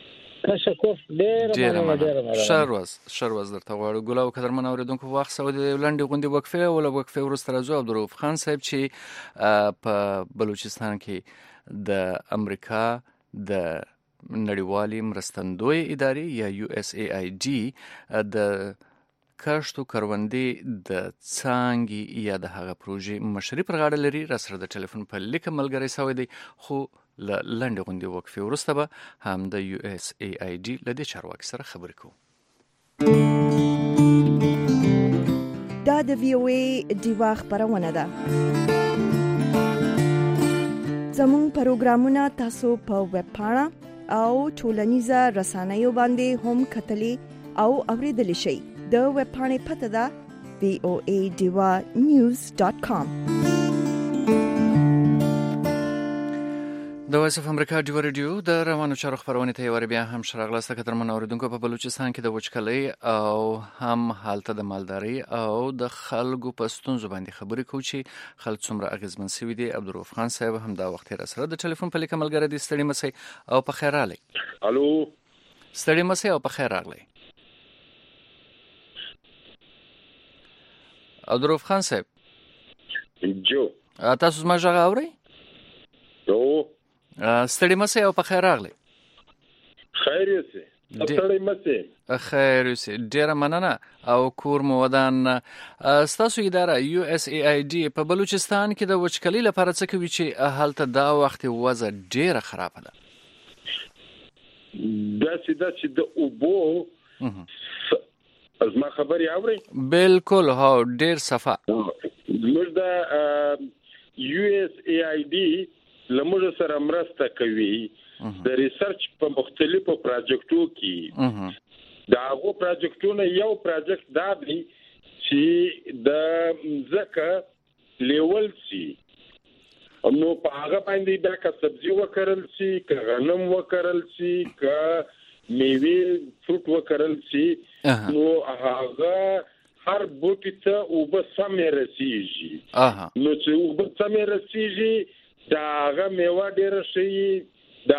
تشکر ډیر مننه. شروز درته غواړو ګلو قدرمن اوریدونکو وخت سو د لنډې غونډې وقفه او وقفه وروسته راځو عبدالرؤف خان صاحب چې په بلوچستان کې د امریکا د نړیوالې مرستندوی ادارې یا USAID د کاشتو کروندې د څانګې یا د هغه پروژې مشري پر غاړه لري. را سره د ټلیفون په لیکه ملګری سوی دی خو لنډې غونډې وقفې وروسته به هم د USAID له دې چارواکي سره خبرې کوو. دا د VOA ډیوا خبرونه ده. زموږ پروګرامونه تاسو په ویب پاڼه او ټولنیزه رسنیو باندې هم کتلی او اوریدلی شئ. د ویب پاڼې پته ده voadivanews.com. د وایس اف امریکا ډیو ریډیو د روانو چارو خبرونه ته یو بیا هم شراغلاسته قدرمن اوریدونکو په بلوچستان کې د وچکلۍ او هم حالت د مالداري او د خلکو په ستونزو باندې خبرې کوي چې خلک څومره اغیزمن شوي دي. عبدالرؤف خان صاحب هم دا وخت را سره د ټلیفون په لیکه ملګری دي. ستړي مسئ او په خیر راغلی. الو ستړي مسئ او په خیر راغلی. عبدالرؤف خان صاحب جو تاسو زما غږ اورئ؟ ستړي مسئ او په خیر راغلی. خیر یوسي ستړي مسئ خیر یوسي. ډیره مننه او کور مو ودان. ستاسو اداره USAID په بلوچستان کې د وچکلۍ لپاره څه کوي چې هلته دا وخت وضع ډیره خرابه ده؟ دا چې د اوبو از ما خبري اوري؟ بالکل ها ډیر صفه. موږ د USAID لموږ سره مرسته کوي د ریسرچ په مختلفو پروجیکټو کې. دا هغه پروجیکټونه یو پروجیکټ دا دی چې د ځکه لیول سي نو په هغه باندې دا که سبزی وکرل سي که غنم وکرل سي که میوه فروټ وکرل سي نو هغه هر بوټي ته اوبه سمې رسیږي. نو چې اوبه سمې رسیږي دا هغه میوه ډیره شي دا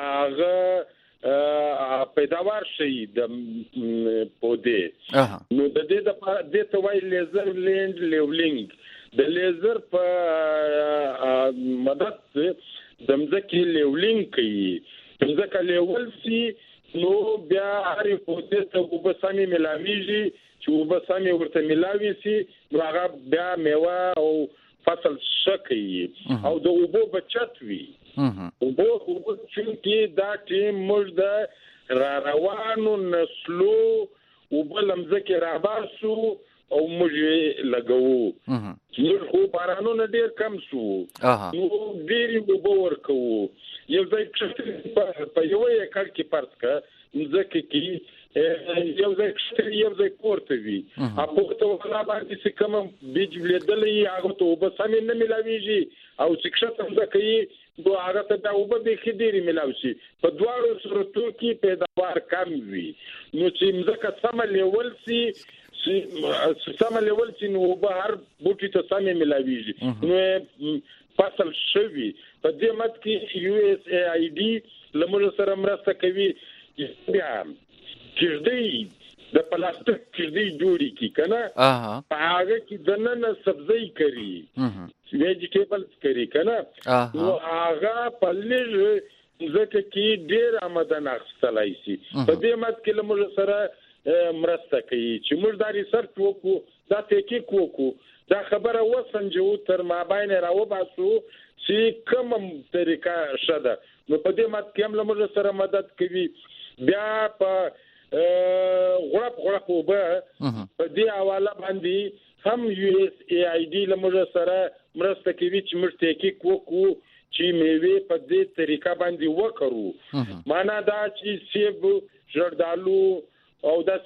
هغه پیداوار شي د پودې. نو د دې د ته وایي لیزر لینډ لیولینګ. د لیزر په مدد د مځکې لیولینګ کوي. مځکه لیول سي نو بیا هر پودې ته اوبه سمې ملاویږي. چې اوبه سمې ورته ملاوي سي نو هغه بیا میوه او فصل شکی او د اوبو بچت وی. اوبو چې دا ټیم موږ د روانو نسلو اوبو لمزه را باسو او موږ لګو. موږ خو بارانونه ډیر کم شو نو ډیر اوبو ورکو. یو ځای په یو کال کې پرسکه ځکه کې یو ځای پورته وي په تو ولا باندې چې کوم بیج ولیدلې هغه ته وب سمې نه ملاويږي او چې څه څه کوي نو هغه ته د وب د خديري ملاوي په دواړو صورتو کې پیداوار کم وي. نو چې مزکه سم لیول سي نو وب هر بوټي ته سمې ملاويږي نو فصل شوي. په دې مت کې USAID لمر سره مرسته کوي. بیا کېږي د پلاستیک کېږي جوړی کی کنه هغه کې دنه سبزی کوي ویجیټیبلز کوي کنه نو هغه پلېږ ځکه کې ډېر آمدن اخستلای شي. په دې مت کې لمر سره مرسته کوي چې موږ دا ریسرچ وکړو دا تحقیق وکړو دا خبره وسنجو تر مابین راو باسو چې کوم طریقه شته. نو په دې مت کې هم لمر سره مدد کوي. بیا په غړپ وبه په دې حواله باندې هم USAID لمر سره مرسته کوي چې موږ تحقیق وکړو چې میوه په دې طریقه باندې وکړو. معنا دا چې سیب جردالو او دا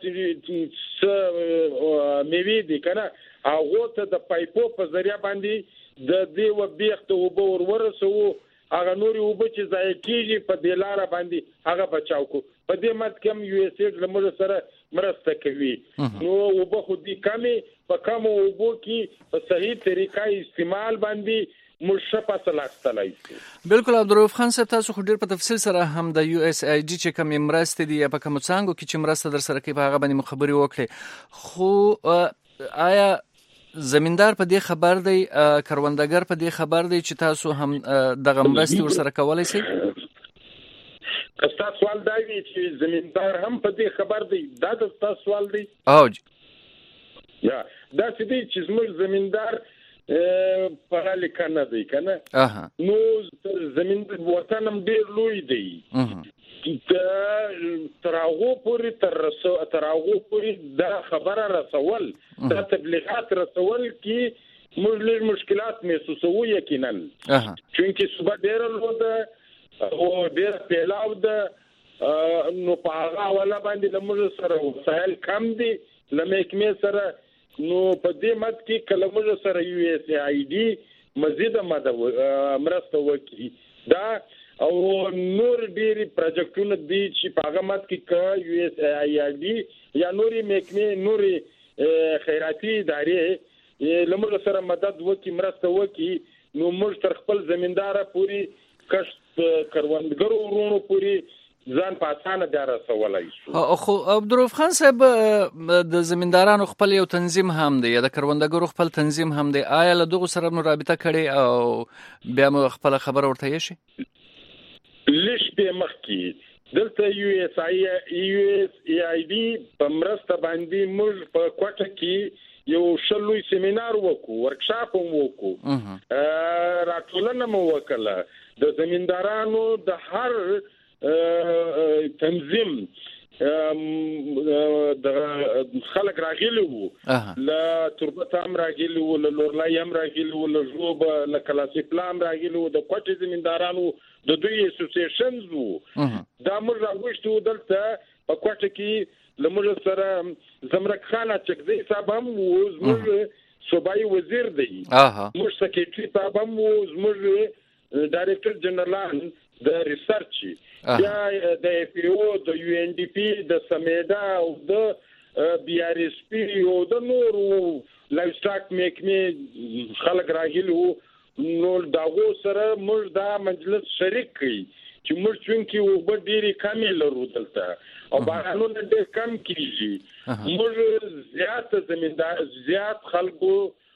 چې میوه دي کنه هغه ته د پایپو په ذریعہ باندې د دې وبېخت وبو ورسو هغه نوري وب چې ځای کیږي په دې لار باندې هغه بچاو کو. په دې مت کم USAID لمر سره مرسته کوي. نو وب خو دې کمی په کوم وبو کې په صحیح طریقه استعمال باندې مشفه سلاستلای بالکل عبدالرؤف خان صاحب تاسو خو ډیر په تفصیل سره هم د یو اس ای ډی چې کوم مرسته دی په کوم څنګه کې چې مرسته در سره کوي په هغه باندې خبري وکړي خو آیا زمیندار په دې خبر دی کروندګر په دې خبر دی چې تاسو هم دغه مرسته ور سره کولای شئ کستا سوال دی چې زمیندار هم په دې خبر دی دا د تاسو سوال دی او یا دا چې زموږ زمیندار په حال کنه دی کنه نو زمين وطن هم ډیر لوی دی تراغو پوری دا خبره رسول دا تبلیغات رسول کی موږ مشکلات محسوسو یقینا چونکی صبح ډیر لو ده او ډیر پیلاو ده نو په هغه ولا باندې لمر سره وسایل کم دي لمحکمه سره نو په دې مد کې کلمه سره یو اس ای ډی مزید مرسته وکړي دا او نور ډېری پروجیکټونه دي چې په هغه مد کې یو اس ای ډی یا نوري محکمه نوري خیراتي ادارې لمر سره مدد وکړي مرسته وکړي نو موږ تر خپل زمیندار پوری کښت کروندګرو ورونو پوری ځان په اسانه بیا رسولای شو خو عبدالرؤف خان صاحب د زمیندارانو خپل یو تنظیم هم دی یا د کروندګرو خپل تنظیم هم دی آیا له دغه سره نو رابطه کړي او بیا مو خپل خبر ورته یشي لښ په مخ کې دلته یو اس ای ډی په مرسته باندې موږ په کوټه کې یو شلوي سیمینار وکړو ورکشاپ هم وکړو راټولنه مو وکړه د زمیندارانو د هر تنظیم د خلک راغلي وو ل تربت هم راغلي وو ل لورلای هم راغلي وو ل جوب ل کلاسیک پلان راغلي وو د کوټې زمیندارانو د دوی اسوسییشنز وو دا موږ راغوښتو دلته په کوټه کې لمر سره زمرک خان چکزی صاحب هم وو زموږ صوبایي وزیر دی موږ سکریټری صاحب هم وو زموږ ډایریکټر جنرال د ریسرچ یا د اف او د یو ان ډی پی د سمیدا او د بی ار اس پی او د نور لایف سټاک محکمه خلک راغلي نو داغو سره موږ دا مجلس شریک کړي چې موږ چونکی وګ ډيري کامل لرو دلته او بارانونه ډېر کم کیږي موږ زیات زمیندار زیات خلکو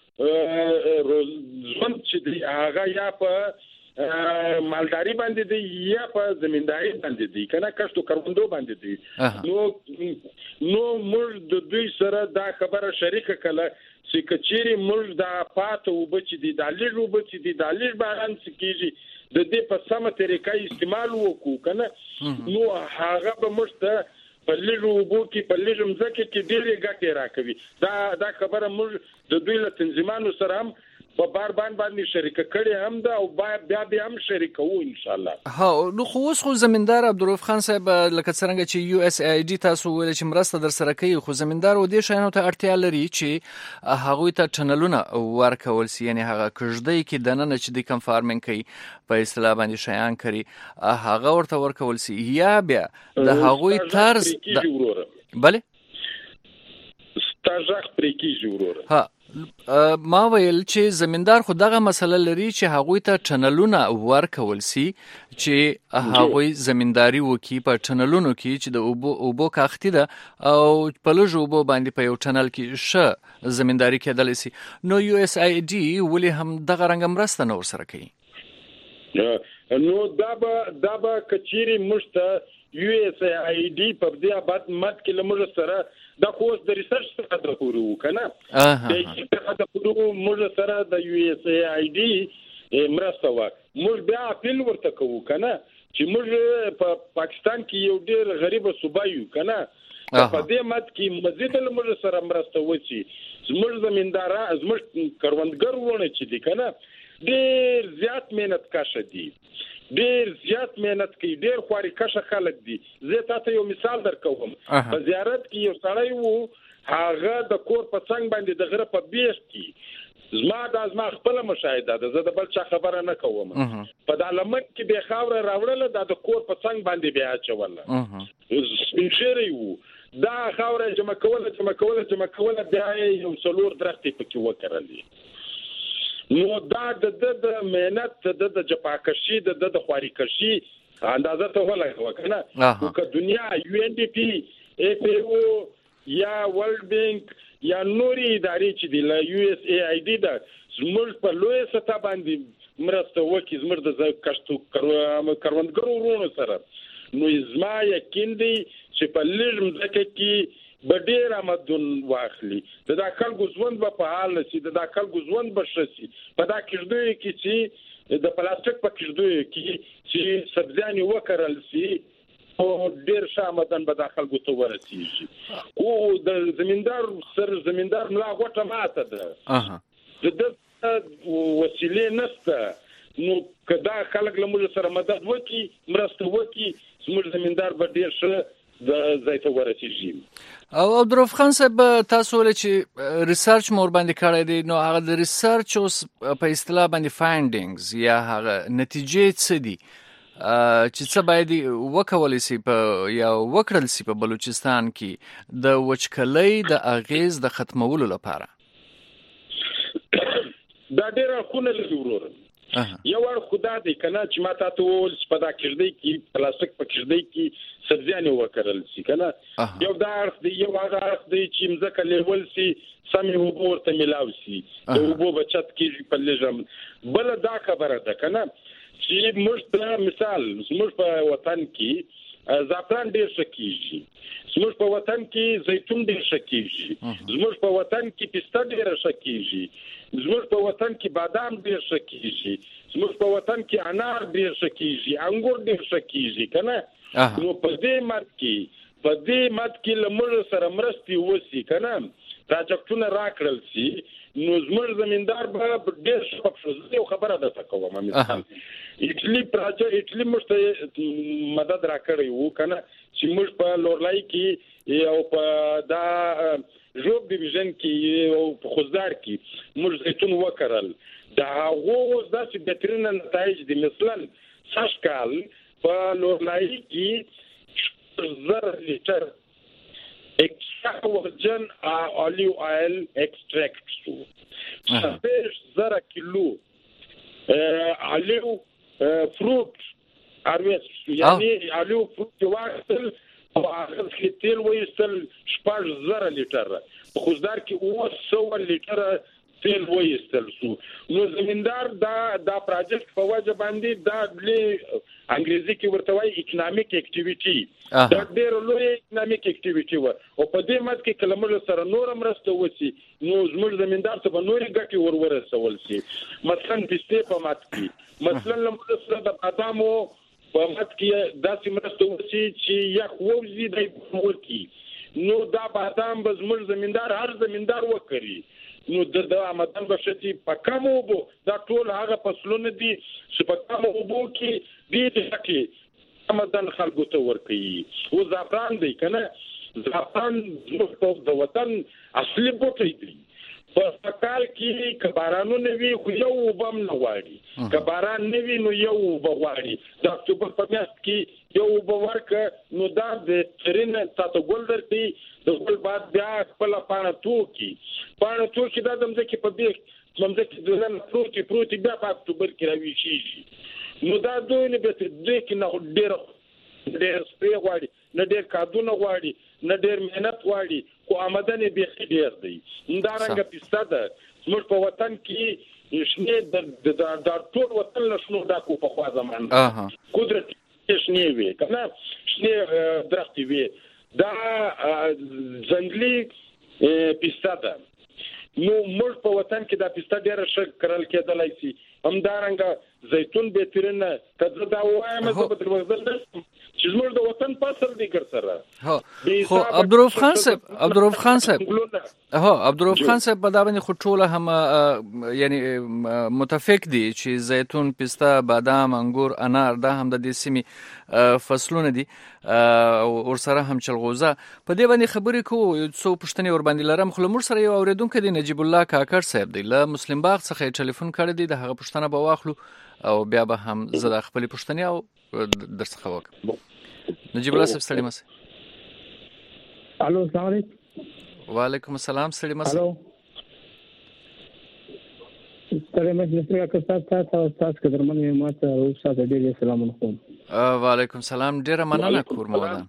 ژوند چې دی هغه یا په مالداري باندې دی یا په زمینداري باندې دی کنه کښتو کروندو باندې دی نو موږ د دوی سره دا خبره شریک کړه چې کچيري موږ دا پاتو وبچ دي د لږ وبچ دي د لږ باران سکیږي د دې په سمه طریقه استعمال وکړو کنه نو هغه به موږ ته په لږ وبو کې په لږ مزکه کې ډېرې ګټې راکوي دا خبره موږ د دوی له تنظیمانو سره هم په بار باندې شریک کړي هم دا او بیا هم شریکو ان شاء الله نو خو زمیندار عبدالرؤف خان صاحب لکه څنګه چې یو اس ای ډی تاسو ویل چې مرسته در سره کوي خو زمیندار و دې شایانو ته اړتیا لري چې هغه ته چنلونه ورکول سي یعنی هغه کژدې کې دنه چې د کم فارمینګ کوي په اصطلاح باندې شایان کوي هغه ورته ورکول سي یا بیا د هغه طرز بله ستاژخ پرې کیږي وروره ما ویل چې زمیندار خو دغه مسله لري چې هغوی ته چنلونه ورکول سي چې هغوی زمینداری وکي په چنلونو کې چې د اوبو کاختی ده او په لږ اوبو باندې په یو چنل کې ښه زمینداری کېدلی سي نو یو اس ای ډی ولې هم دغه رنګه مرسته نه ورسره کوي نو دا به کچيري مشته یو اس ای ډی په دې آباد مد کې لمر سره دا خو د ریسرچ څخه د پورو کنه د څخه د پورو موږ سره د یو اس ای ډی مرسته موږ بیا اپیل ورته کوو کنه چې موږ په پاکستان کې یو ډېر غریب صوبه یو کنه په دې مد کې مزید موږ سره مرسته وشي زموږ زمیندار زموږ کروندګر ونه چې دي کنه ډېر زیات مهنت کاشه دي ډېر زیات مهنت کوي ډېر خواري کښه خلک دي زه تاسو یو مثال درکوم په زیارت کې یو سړی وو هغه د کور په څنګ باندې د غره په بیخ کې زما خپل مشاهده ده زه د بل چا خبره نه کوم په دالمت کې به خاور راوړل د کور په څنګ باندې بیا چول سپینشری وو دا خاور جمع کوله بیا یو څلور درختې پکې وکړلې نو دا د مهنت د جپاکشي د خواریکشي اندازه ته ولګو کنه که دنیا UNDP FAO یا ورلد بانک یا نوري ادارې چې د USAID د زموږ په لوی سطح باندې مرسته وکړي زموږ د کښتو کروندګرو ورونو سره نو زما یقین دی چې په لږ مځکه کې به ډېر آمدون واخلي د خلکو ژوند به په حال نشي د خلکو ژوند به ښه شي په دا کښتو کې چې د پلاستیک په کښتو کې چې سبزیانې وکرل شي او ډېر ښه آمدن به د خلکو ته ورسیږي او د زمیندار ملا غوټه ماته ده د وسیلې نشته نو که دا خلک له موږ سره مدد وکړي مرسته وکړي زموږ زمیندار به ډېر ښه د ځای ته ورسیږي. او عبدالرؤف خان صاحب تاسو ولې چې ریسرچ مور باندې کړی دی نو هغه د ریسرچ اوس په اصطلاح باندې فایندینګز یا هغه نتیجې څه دي چې څه باید وکولای شي یا وکړل شي په بلوچستان کې د وچکلۍ د اغیز د ختمولو لپاره؟ دا ډېر خونه لري ورور یو ور خدا دې کنه چې ما تاسو ول په دا کړدی کې پلاستیک په کړدی کې سبزیانې وکړل شي کنه یو دا اړخ دی یو هغه اړخ دی چې مزکه لیول شي سمې وګورته ملاو شي د وبو بچت کې په لږم بل دا خبره ده کنه چې موږ د مثال موږ په وطن کې زعفران ډېر شکیږي زموږ په وطن کې زیتون ډېر شکیږي زموږ په وطن کې پسته ډېر شکیږي زموږ په وطن کې بادام ډېر شکیږي زموږ په وطن کې انار ډېر شکیږي انګور ډېر شکیږي کنه نو په دې مد کې لمر سره مرستي وسی کنه پروجیکټونه راکړل شي نو زموږ زمیندار به ډېر شپږ یو خبره ده کومه مثال ایټلی مشته مدد راکړی وو کنه چې موږ په لورلای کې او په دا جوب ډیویژن کې او په خوزدار کې موږ زیتون وکړل دا هغه داسې بهترین نتایج دي مثلا ساشکال په لورلای کې 1000 لیټر extra virgin olive oil extract شو 1000 کیلو olive fruit harvest یعنی olive fruit واخل او هغه کې تیل وایستل 1000 لیټر خوزدار کې 200 لیټر تیل وایستل شو نو زمیندار دا پروجیکټ په وجه باندې دا انګریزي کې ورته وایي اکونومیک اکټیویټي دا ډېر لوی اکونومیک اکټیویټي و او په دې مد کې کلمه سره نور مرسته وسی نو زموږ زمیندار ته به نوري ګټي ورسول شي مثلا پسته په مد کې مثلا لمر سره د بادامو په مد کې داسې مرسته وسی چې یخ ووزي د مورکی نو دا بادام به زموږ زمیندار هر زمیندار وکړي نو د آمدن بشتي په کومو بو دا ټول هغه فصلونه دي چې په کومو بو کې دي چې آمدن خلکو ته ورکړي او زعفران دی کنه زعفران د وطن اصلي بوټي دي په کال کې کبارانو نوي خو یو وبم نه واړي کباران نوي نو یو وبواړي د اکتوبر په میاشت کې یو وبورک نو دا د ترين تاسو ګل درتي د ګل بعد بیا خپل پانه توکي دا دمځه کې په دې دمځه کې د نن پروتي بیا په اکتوبر کې راوي شي نو دا دوی نه به دې کې نه ډېر سپری غواړي نه ډېر کادونه غواړي نه ډېر مهنت غواړي خو آمدن به ډېر دی دا رنګ پسته ده موږ په وطن کې شنه د ټول وطن له شنو ډاکو په خوا زمان قدرت شنه وي کنه شنه درخت وي دا ځنګلي پسته ده نو موږ په وطن کې دا پسته ډېر ښه کرل کېدلای شي همدارنګه زیتون بهترینه کله دا وایم زه په دروازه نه چې موږ د وطن فصل دي ګر سره خو عبدالرؤف خان صاحب عبدالرؤف خان صاحب په دا باندې خو ټوله هم یعنی متفق دي چې زیتون پسته بادام انګور انار دا هم د دې سیمې فصلونه دي او سره هم چلغوزه په دې باندې خبرې کوو یو څو پوښتنې ور باندې لرم خو موږ سره یو اوریدونکو دی نجیب الله کاکړ صاحب دی له مسلم باغ څخه ټلیفون کړی دی د هغه پوښتنه به واخلو او بیا به هم زه د خپل پوښتنې او درڅخه وکم نجیب الله صاحب ستړي مشه الو السلام علیکم وعلیکم السلام ستړي مشه ستړي مجلس راکړه تاسو قدرمن ما ته اوسه ډېر سلام علیکم. وعلیکم السلام. ډېر مننه کور مودان.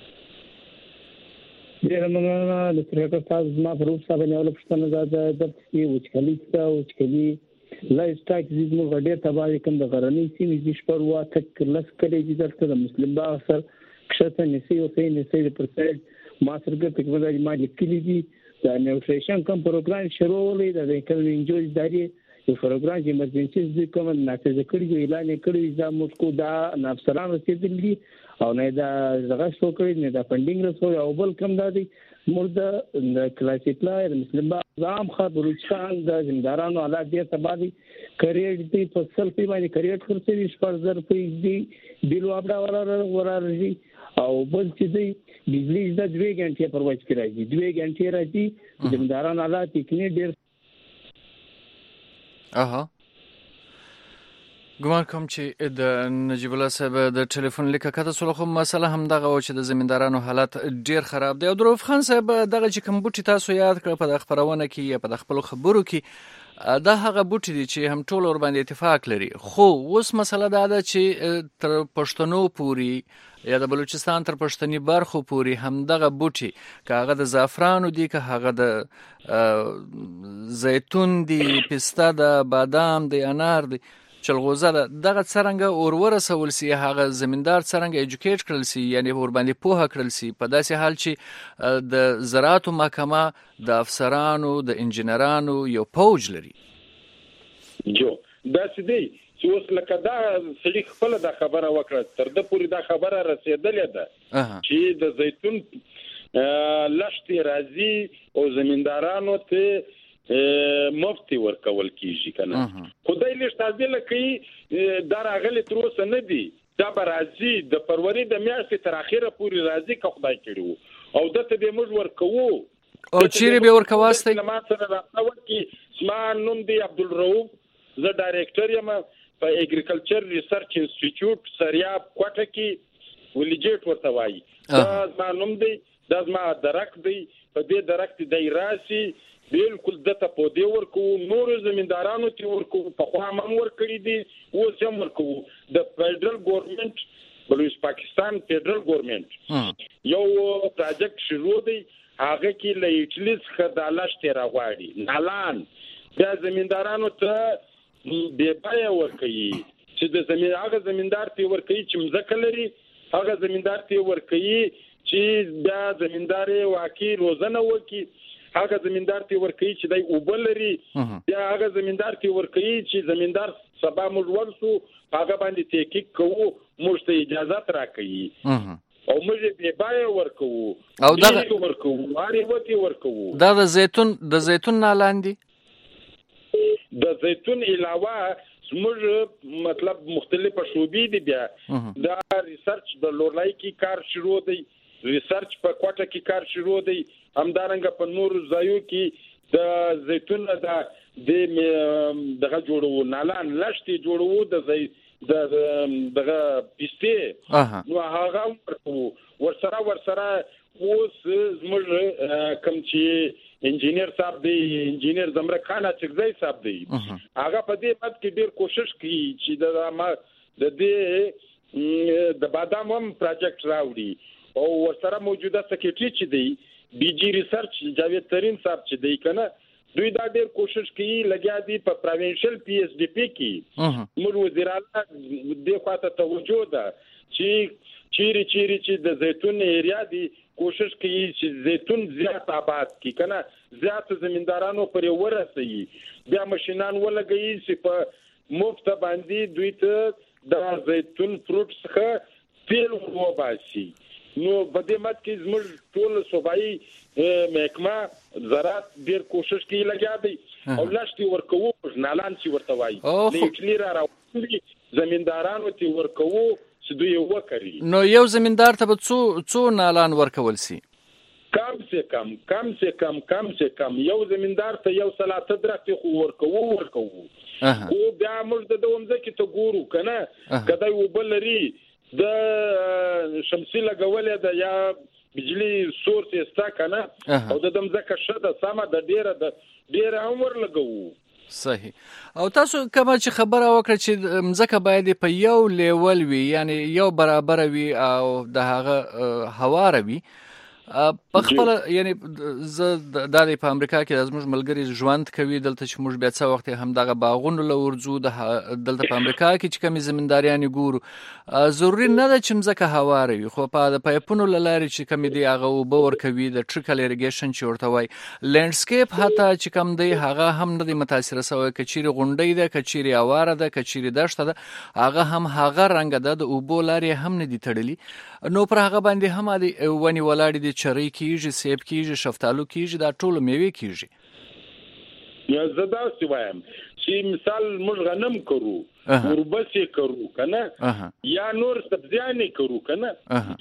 ډېر مننه د سره تاسو ما په اوسه باندې ول پښتنه د وچکلي لای سټاک زیږ مو غډې تباہي کوم د غرنی سیمې د شپروا تک لس کړي چې درته د مسلم باغ سر کښته نسی او سې نسی پر سایډ ما سرګه تکوه ما لیکلي دي د نیوټریشن کوم پروګرام شروع ولې د کلن انجوز داري یو پروګرام چې ایمرجنسي د کوم نافذ کړی اعلان کړی چې موږ دا افسران رسیدلی او نه دا زغه شو کړی نه دا فندینګ رسول او بل کم دادي مرده د کلاسیکلای د مسلم باغ عام خبرستان د زمیندارانو حالات ډیر تباہي کریډ دی په سلفي باندې کریډ خرڅوي شپږ په دې بیلو ابډا وراري او بل چې دی بجلی د 2 غنټې پر وځ کې راځي 2 غنټې راځي زمیندارانو حالات کې ډیر ګمان کوم چې د نجیب الله صاحب د ټلیفون لیکه کته سره خو مسله هم دغه و چې د زمیندارانو حالت ډیر خراب دی. او دروف خان صاحب دغه چې کوم بوټي تاسو یاد کړ په خبرونه کې یا په خپل خبرو کې دا هغه بوټي دي چې هم ټول ور باندې اتفاق لري، خو اوس مسله دا ده چې تر پښتنو پوری یا د بلوچستان تر پښتني برخو پوری هم دغه بوټي کاغه د زعفرانو دي که هغه د زیتون دي، پسته د بادام د انار دي، چلغوزه دغه څرنګه اور ورسول سي، هغه زمیندار څرنګه ایجوکیټ کړل سي، یعنی ور باندې پوهه کړل سي په داسې حال چې د زراعت محکمه د افسرانو د انجنیرانو یو پوج لري. جو دا سدي چې اوس لکه دا سړي خپل د خبره وکړه تر د پوری دا خبره رسیدلې ده چې د زیتون لشتي راځي او زمیندارانو ته مفتی ورکول کیږي کنه. خدای له تاسو کوي دا راغلي تر اوسه نه دي، دا برازي د فروری د میاشتې تر اخره پوری راځي که خدای کړو او دته به موږ ورکوو او چیرې به ورکواسته. ما سره راځو کې اسمان نوم دی عبدالرؤوف، زه ډایریکټر یم په اګریکلچر ریسرچ انسټیټیوټ سریاب کوټه کې ولیجیټ ورته وایي. دا ما نوم دی، دا ما درک دی، په دې درک دی راسي بالکل دته په دې ورکو نور زمیندارانو ته ورکو په خوا هم ورکړي دي اوس هم ورکو. د فدرال ګورنمنت بلوچ پاکستان فدرال ګورنمنت یو پروجیکټ شروع دی، هغه کې له ایټلیس خدالش ته راغواړي نالان بیا زمیندارانو ته به پای ورکړي چې د زمين هغه زمیندار ته ورکړي چې مزکه لري، هغه زمیندار ته ورکړي چې بیا زمیندار واقعي روزنه وکړي، هغه زمیندار ته ورکړي چې دای اوبل لري، بیا هغه زمیندار ته ورکړي چې زمیندار سبا موږ ورسو هغه باندې تحقیق کوو، موږ ته اجازه راکړي او موږ به پای ورکو او دا ورکو واري وتی ورکو. دا د زیتون نالاندي د زیتون علاوه زموږ مطلب مختلفه شوبې دي. بیا دا ریسرچ د لورلای کی کار شروع دی، ریسرچ په کوټه کې کار شروع دی، همدارنګه په نور ځایو کې د زیتون دغه جوړو نالان لشتي جوړو دغه پسته نو هغه ورسره اوس زموږ کم چې انجینیر صاحب دی، انجینیر زمره خان اچکزی صاحب دی، هغه په دې مت کې ډیر کوشش کوي چې د دې د بادام هم پروجیکټ راوړي او ورسره موجوده سکریټری چې دی بي جی ریسرچ جاوید ترين صاحب چې دی کنه دوی دا ډیر کوشش کوي لګیا دي په پروینشل پی ایچ ډی پی کې موږ وزیراله د خاطر توجه ده چې چیرې چې د زیتون ایریا دی کوشش کوي چې زیتون زیات آباد کی کنه زیات زمیندارانو پر ورسي، بیا ماشینان ولګي چې په مفت باندې دوی ته د زیتون فروټ څخه تیل وباسي. نو په دې مت کې زموږ ټول صوبایي محکمه زراعت ډیر کوشش کوي لګیا دی او لاشتي ورکوو نالان چې ورته وایي لیکلی را راوړي زمیندارانو ته ورکوو چې دوی وکړي. نو یو زمیندار ته به څو نالان ورکول سي؟ کم سے کم یو زمیندار ته یو سلاته درخت خو ورکوو خو بیا موږ د دومځه کې ته ګورو کنه کدی وبلري د شمسي لګولې د یا بجلی سورس استا کنه او د دمځه کې شته سما د ډیره هم ورلګو صحیح. او تاسو کومه چې خبره وکړه چې مځکه باید په یو لیول وي، یعنی یو برابر وي او د هغه هواره وي په خپل، یعنی زه د په امریکا کې زموږ ملګری ژوند کوي دلته چې موږ بیا څه وخت هم دغه باغونو لورځو دلته په امریکا کې چې کمی زمینداریان ګورو، ضروري نه ده چې مځکه هواره وي، خو په د پایپونو لارې چې کمی دی هغه اوبه ورکوي، د ټریکل اریګیشن چې ورته وایي، لینډسکیپ حتی چې کم دی هغه هم نه دی متاثره سوی، که چیرې غونډۍ ده، که چیرې هواره ده، که چیرې دښته ده، هغه هم هغه رنګه ده، د اوبو لارې هم نه دي تړلي، نو پر هغه باندې هم ونې ولاړې دي، چرۍ کیږي، سیب کیږي، شفتالو کیږي، دا ټول میوې کیږي. یا زه داسې وایم چې مثال موږ غنم کرو، وربسې کرو کنه، یا نور سبزیانې کرو کنه،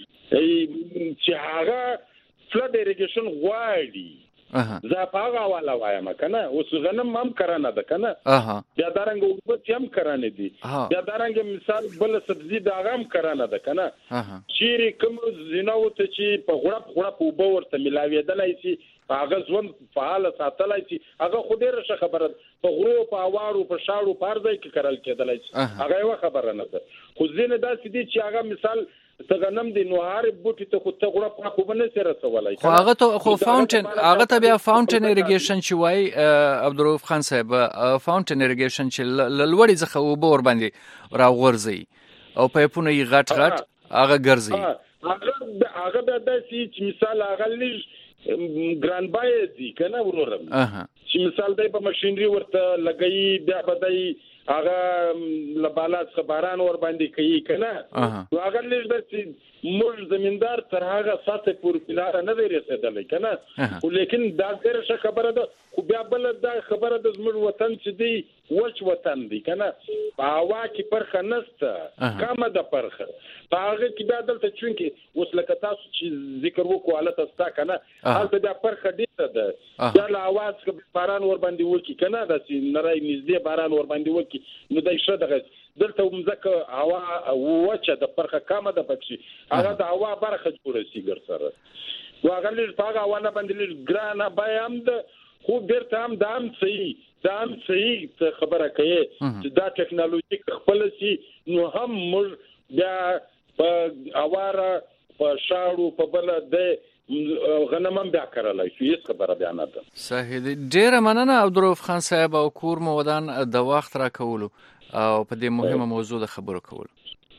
چې هغه فلډ اریګیشن غواړي، زه په هغه حواله وایم کنه. اوس غنم هم کرانه ده کنه، بیا دارنګ وربسې هم کرانه دي، بیا دارنګ مثال بل سبزی دا هم کرانه ده کنه، چیرې کوم زینو ته چې په غړپ اوبه ورته ملاوېدلای شي، هغه ژوند فعال ساتلای شي، هغه خو ډېره ښه خبره ده. په غرو، په اوارو، په شاړو، په هر ځای کې کرل کېدلای شي، هغه یوه خبره نه ده. خو ځینې داسې دي چې هغه مثال ته غنم دی، نو هر بوټي ته خو ته غړپ خو به نه سي رسولای، خو هغه ته خو فاونټن، هغه ته بیا فاونټن اریګیشن چې وایي عبدالرؤف خان صاحب، فاونټن اریګیشن چې لوړې څخه اوبه ور باندې راغورځي او پایپونه یې غټ هغه ګرځي، هغه د داسې چې مثال هغه لږ ګران باید دي کنه ورورم، چې مثال دی په ماشینري ورته لګي، بیا بدای هغه لبالا څخه باران ور باندې کوي کنه، نو هغه لږ داسې موږ زمیندار تر هغه ساته پورې پلار نه دی رسیدلی کنه، خو لیکن دا ډېره ښه خبره ده. خو بیا بل دا خبره ده زموږ وطن چې دی وچ وطن دی کنه، په هوا کې پرخه نسته، کمه ده پرخه په هغه کې. بیا دلته چونکې اوس لکه تاسو چې ذکر وکړو حالت ستا کنه، هلته بیا پرخه ډېره ده، بیا له هوا څخه باران ور باندې وکړي کنه، داسې نری نږدې باران ور باندې وکړي، نو دی ښه دغه. دلته مځکه هوا وچه د پرخه کمه ده پکې، هغه د هوا برخه جوړه شي ګر سره، نو هغه لږ په هغه هوا نه باندې لږ ګرانه بیه هم ده، خو بیرته هم دا هم صحیح ته خبره کوي چې دا ټکنالوژي خپل شي، نو هم موږ بیا په اواره، په شاړو، په بل د غنم هم بیا کرلای شو، هیڅ خبره بیا نه ده. صحیح دی. ډېره مننه عبدالرؤف خان صاحب او کور مو ودان د وخت را کولو او په دې مهمه موضوع د خبرو کولو.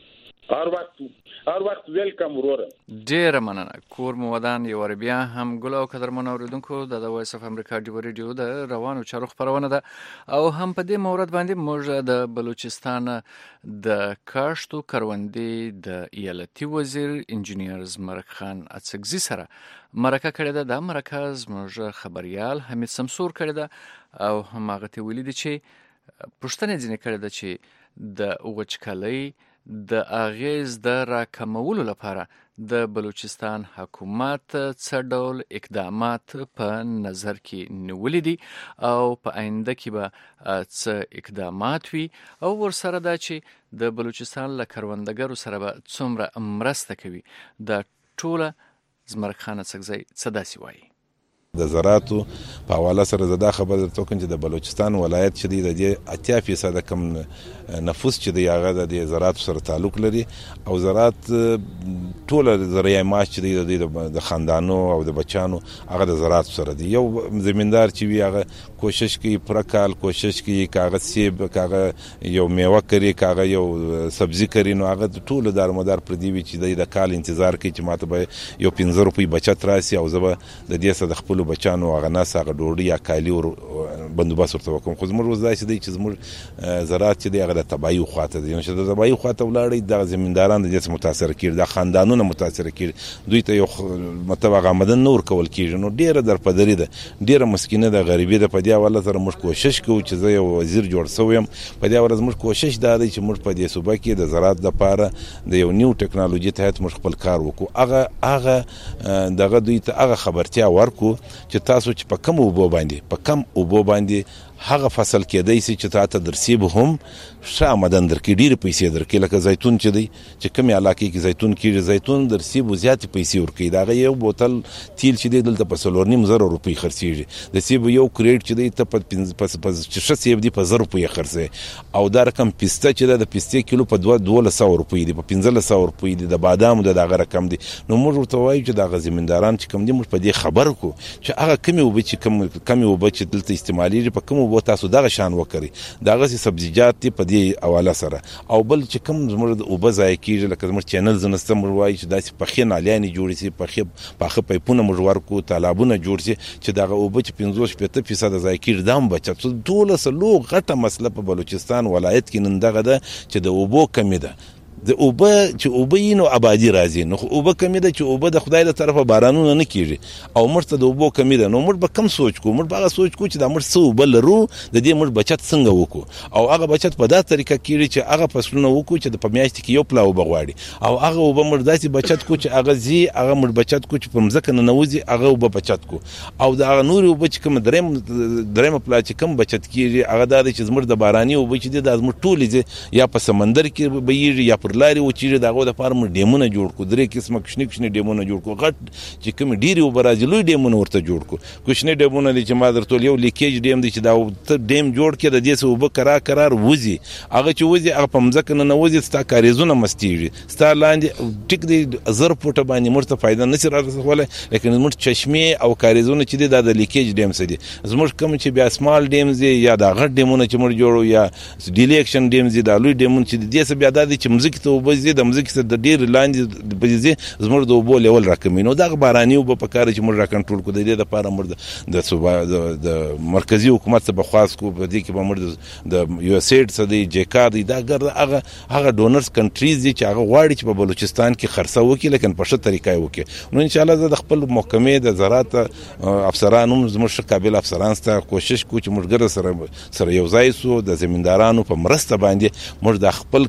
هر وخت ویلکم وروره. ډېره مننه. کور مو ودان یو ور بیا هم ګل او قدرمن اوریدونکو د وایس اف امریکا ډیو ریډیو د روانو چارو خبرونه ده او هم په دې مورد باندې موږ د بلوچستان د کاشتو کروندې د ایالتي وزیر انجینیر زمرک خان اڅکزي سره مرکه کړې ده. د مرکز موږ خبريال حمید سمسور کړی ده او هم هغه ته ویلي دي چې پښتنه ځینې کړی ده چې د وچکالۍ د اغیز د راکمولو لپاره د بلوچستان حکومت څه ډول اقدامات په نظر کې نیولې دي او په آینده کې به څه اقدامات وي او ورسره دا چې د بلوچستان له کروندګرو سره به څومره مرسته کوي. د ټوله زمرک خان اڅکزي څه داسې وایي. د زراعتو په حواله سره زه دا خبر درته کوم چې د بلوچستان ولایت چې دی د دې 80% کم نفوس چې دی هغه د زراعت سره تعلق لري او زراعت ټول ذریعہ معاش چې دی د خاندانو او د بچانو هغه د زراعت سره دی. یو زمیندار چې وی هغه کوشش کوي پرکال کوشش کوي کاغذ سیب کاغذ یو میوه کوي کاغذ یو سبزی کوي نو هغه ټول دارمدار پر دی چې د کال انتظار کوي چې ماته به یو 15 روپۍ بچت راسي او زه د دې سره خپل بچانو هغه ناس هغه ډوډۍ یا کالی ور بندوبست ورته وکم. خو زموږ روز داسې دی چې زموږ زراعت چې دی هغه د تباهي خواته دی، نو چې د تباهي خواته ولاړی د زمینداران د دې متاثر کیږي، د خاندانونو متاثر کیږي، دوی ته یو متوقع آمدن نور کول کیږي. نو ډیره درپدری ده، ډیره مسکینه ده، غریبی ده. په دې حواله سره موږ کوشش کوو چې زه یو وزیر جوړ شوم. په دې حواله موږ کوشش دا دی چې موږ په دې صوبه کې د زراعت لپاره د یو نیو ټکنالوژي تحت موږ خپل کار وکړو. هغه دغه دوی ته هغه خبرتیا ورکو چې تاسو چې په کم اوبو باندې هغه فصل کېدای شي چې تاسو درسیب هم ښه آمدن درکې ډېر پیسې درکې لکه زیتون چې دی چې کوم علاقې کې زیتون کېږي زیتون درسیب زیات پیسې ورکې دا یو بوتل تیل چې دی دلته په 4.5 روپۍ خرڅېږي د سیب یو کریډ چې دی ته په چې سیب دی په 1000 روپۍ خرڅې او دا رقم پسته چې د پسته کیلو په 1200 روپۍ دی په 1500 روپۍ دی د بادام د دغه رقم دی نو موږ ورته وایو چې دغه زمینداران چې کوم دي موږ په دې خبر کو چې هغه کمی وب چې کمی وب چې دلته استعمالي په کوم وب تاسو دغه شان وکړي دغه سبزیجات په دې حواله سره او بل چې کوم زموږ وب ځای کېږي لکه زموږ چینل زنسته موږ وایو چې داسې پخې نالیانې جوړې شي پخې پایپونه موږ ورکو تالابونه جوړ شي چې دغه وب چې 50% ځای کېږي دام بچت ټول سلو غټه مسله په بلوچستان ولایت کې نن دغه ده چې د وبو کمی ده د اوبه چې اوبه یې نو آبادي راځي نو اوبه کمی ده چې اوبه د خدای له طرفه بارانونه نه کیږي او موږ ته د اوبو کمی ده نو موږ به کم سوچ کو موږ به هغه سوچ کو چې دا موږ څه اوبه لرو د دې موږ بچت څنګه وکړو او هغه بچت په دا طریقه کیږي چې هغه فصلونه وکړو چې په میاشت کې یو پلا اوبه غواړي او هغه اوبه موږ داسې بچت کو چې هغه زی هغه موږ بچت کو چې په مځکه نه نوځي هغه اوبه بچت کو او دا هغه نور اوبه چې کوم درېم پلا چې کوم بچت کیږي هغه دا چې زموږ د باراني اوبه چې د زموږ ټولې یا په سمندر کې بهیږي یا پر لارې و چې دغه د فارم ډیمونه جوړ کو درې قسمه کښنی ډیمونه جوړ کو غټ چې کوم ډیری وبراځي لوی ډیمونه ورته جوړ کو کښنی ډیمونه چې ما درته یو لیکیج ډیم دی چې دا ډیم جوړ کړي د دې څه وب قرار وځي هغه چې وځي هغه په مځکه نه وځي ستا کاریزونه مستیږي ستا لاندې ټیک دی 1000 فوټه باندې مرته فائدہ نه سره رسوله لیکن زموږ چشمه او کاریزونه چې د لیکیج ډیم سدي زموږ کوم چې بیا سمال ډیم دی یا دا غټ ډیمونه چې موږ جوړو یا ډیلیکشن ډیم دی دا لوی ډیمونه چې د دې څه بیا د چې مځکه ته وبځي د مځکه سره د ډیر لاندې بځي زموږ د اوبو لیول راکمي نو دا باراني وب په کار چې موږ را کنټرول کو د دې لپاره موږ د صوبا د مرکزی حکومت څخه بخواست کو په دې کې به موږ د یو اس ایډ سره دی جیکا دی دا هغه ډونرز کنټریز دي چې هغه غواړي چې په بلوچستان کې خرڅه وکړي لیکن په ښه طریقه وکړي نو ان شاء الله د خپل محکمې د زراعت افسرانو زموږ قابل افسران ست کوشش کو چې موږ سره یو ځای سو د زمیندارانو په مرسته باندې موږ د خپل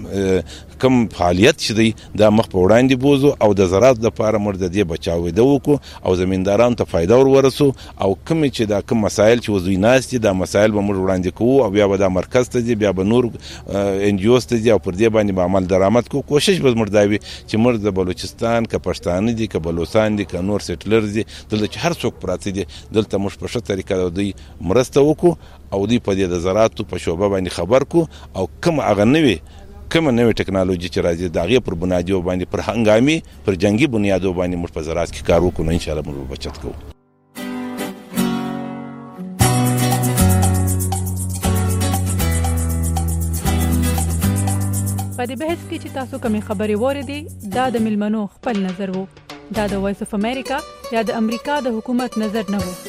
کم فعالیت چې دی دا مخ په وړاندې بوزو او د زراعت لپاره موږ د دې بچاوي د وکړو او زمیندارانو ته فائدہ ورسو او کوم چې دا کوم مسایل چې وزوی ناستي دا مسایل به موږ وړاندې کوو او بیا به دا مرکز ته دي بیا به نور ان جی اوز ته دي او پر دې باندې عمل درآمد کوو کوشش به موږ داوي چې موږ د بلوچستان ک پښتانه دي ک بلوچستان دي ک نور سیټلرز دي دلته چې هر څوک پراته دي دلته موږ په ښه طریقه دوی مرسته وکړو او دوی په دې د زراعت په شوبه باندې خبر کو او کوم هغه کوم نوې ټکنالوژي چې راځي دا غي پر بنیادو باندې پر هنګامي پر جنگي بنیادو باندې موږ په زراعت کې کار وکړو ان شاء الله موږ بچت کوو په دې بحث کې چې تاسو کومې خبرې وریدي دا د ملمنو خپل نظر وو دا د وایس اف امریکا یا د امریکا د حکومت نظر نه وو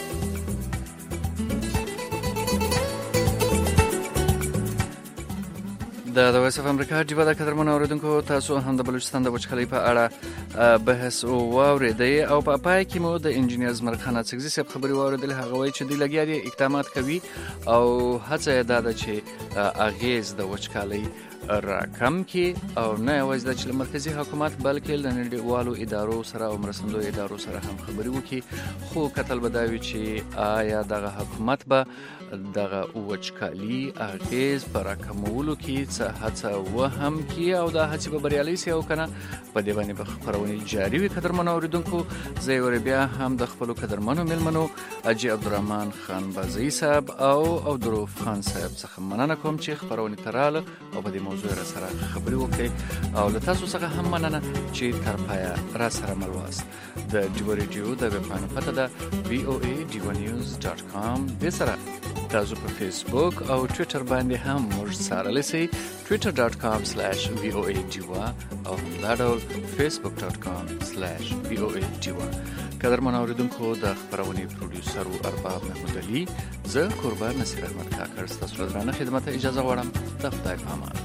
د وایس اف امریکا جبه د قدرمن اوریدونکو تاسو هم د بلوچستان د وچکالۍ په اړه بحث واوریدئ او په پای کې مو د انجینیر زمرخان اڅکزي صاحب خبري واوریدل هغه وایي چې د لګیا دي اقدامات کوي او هڅه یې ده چې اغیز د وچکالۍ راکم کی او نه یوازې د مرکزی حکومت بلکې د نړیوالو ادارو سره او مرستندوی ادارو سره هم خبري وکړي خو کتل بداوي چې آیا دغه حکومت به دغه وچکالي اغیز پر راکمولو کې څه هڅه وهم کی او دا هڅه به بریالي سي او کنه په دې باندې به خبرونه جاري وي قدرمن اوریدونکو زه ور بیا هم د خپل قدرمنو ملمنو اجي عبدالرحمن خان بازي صاحب او عبدالروف خان صاحب څخه مننه کوم چې خبرونه تراله او په دې موضوع سره خبري وکړي او له تاسو څخه هم مننه چې تر پایا را سره ملواست د ډیو ریډیو د ویب پاڼې پته ده voanews.com د سره تاسو په فیسبوک او ټوئیټر باندې هم موږ سره لسی twitter.com/voadiwa او دا ډول facebook.com/voadiwa قدرمن اوریدونکو د خبرونې پروډوسر او ارباب محمد علي زه قربان نصیر احمد کاکړ ستاسو درنه خدمت اجازه غواړم د خدای په امان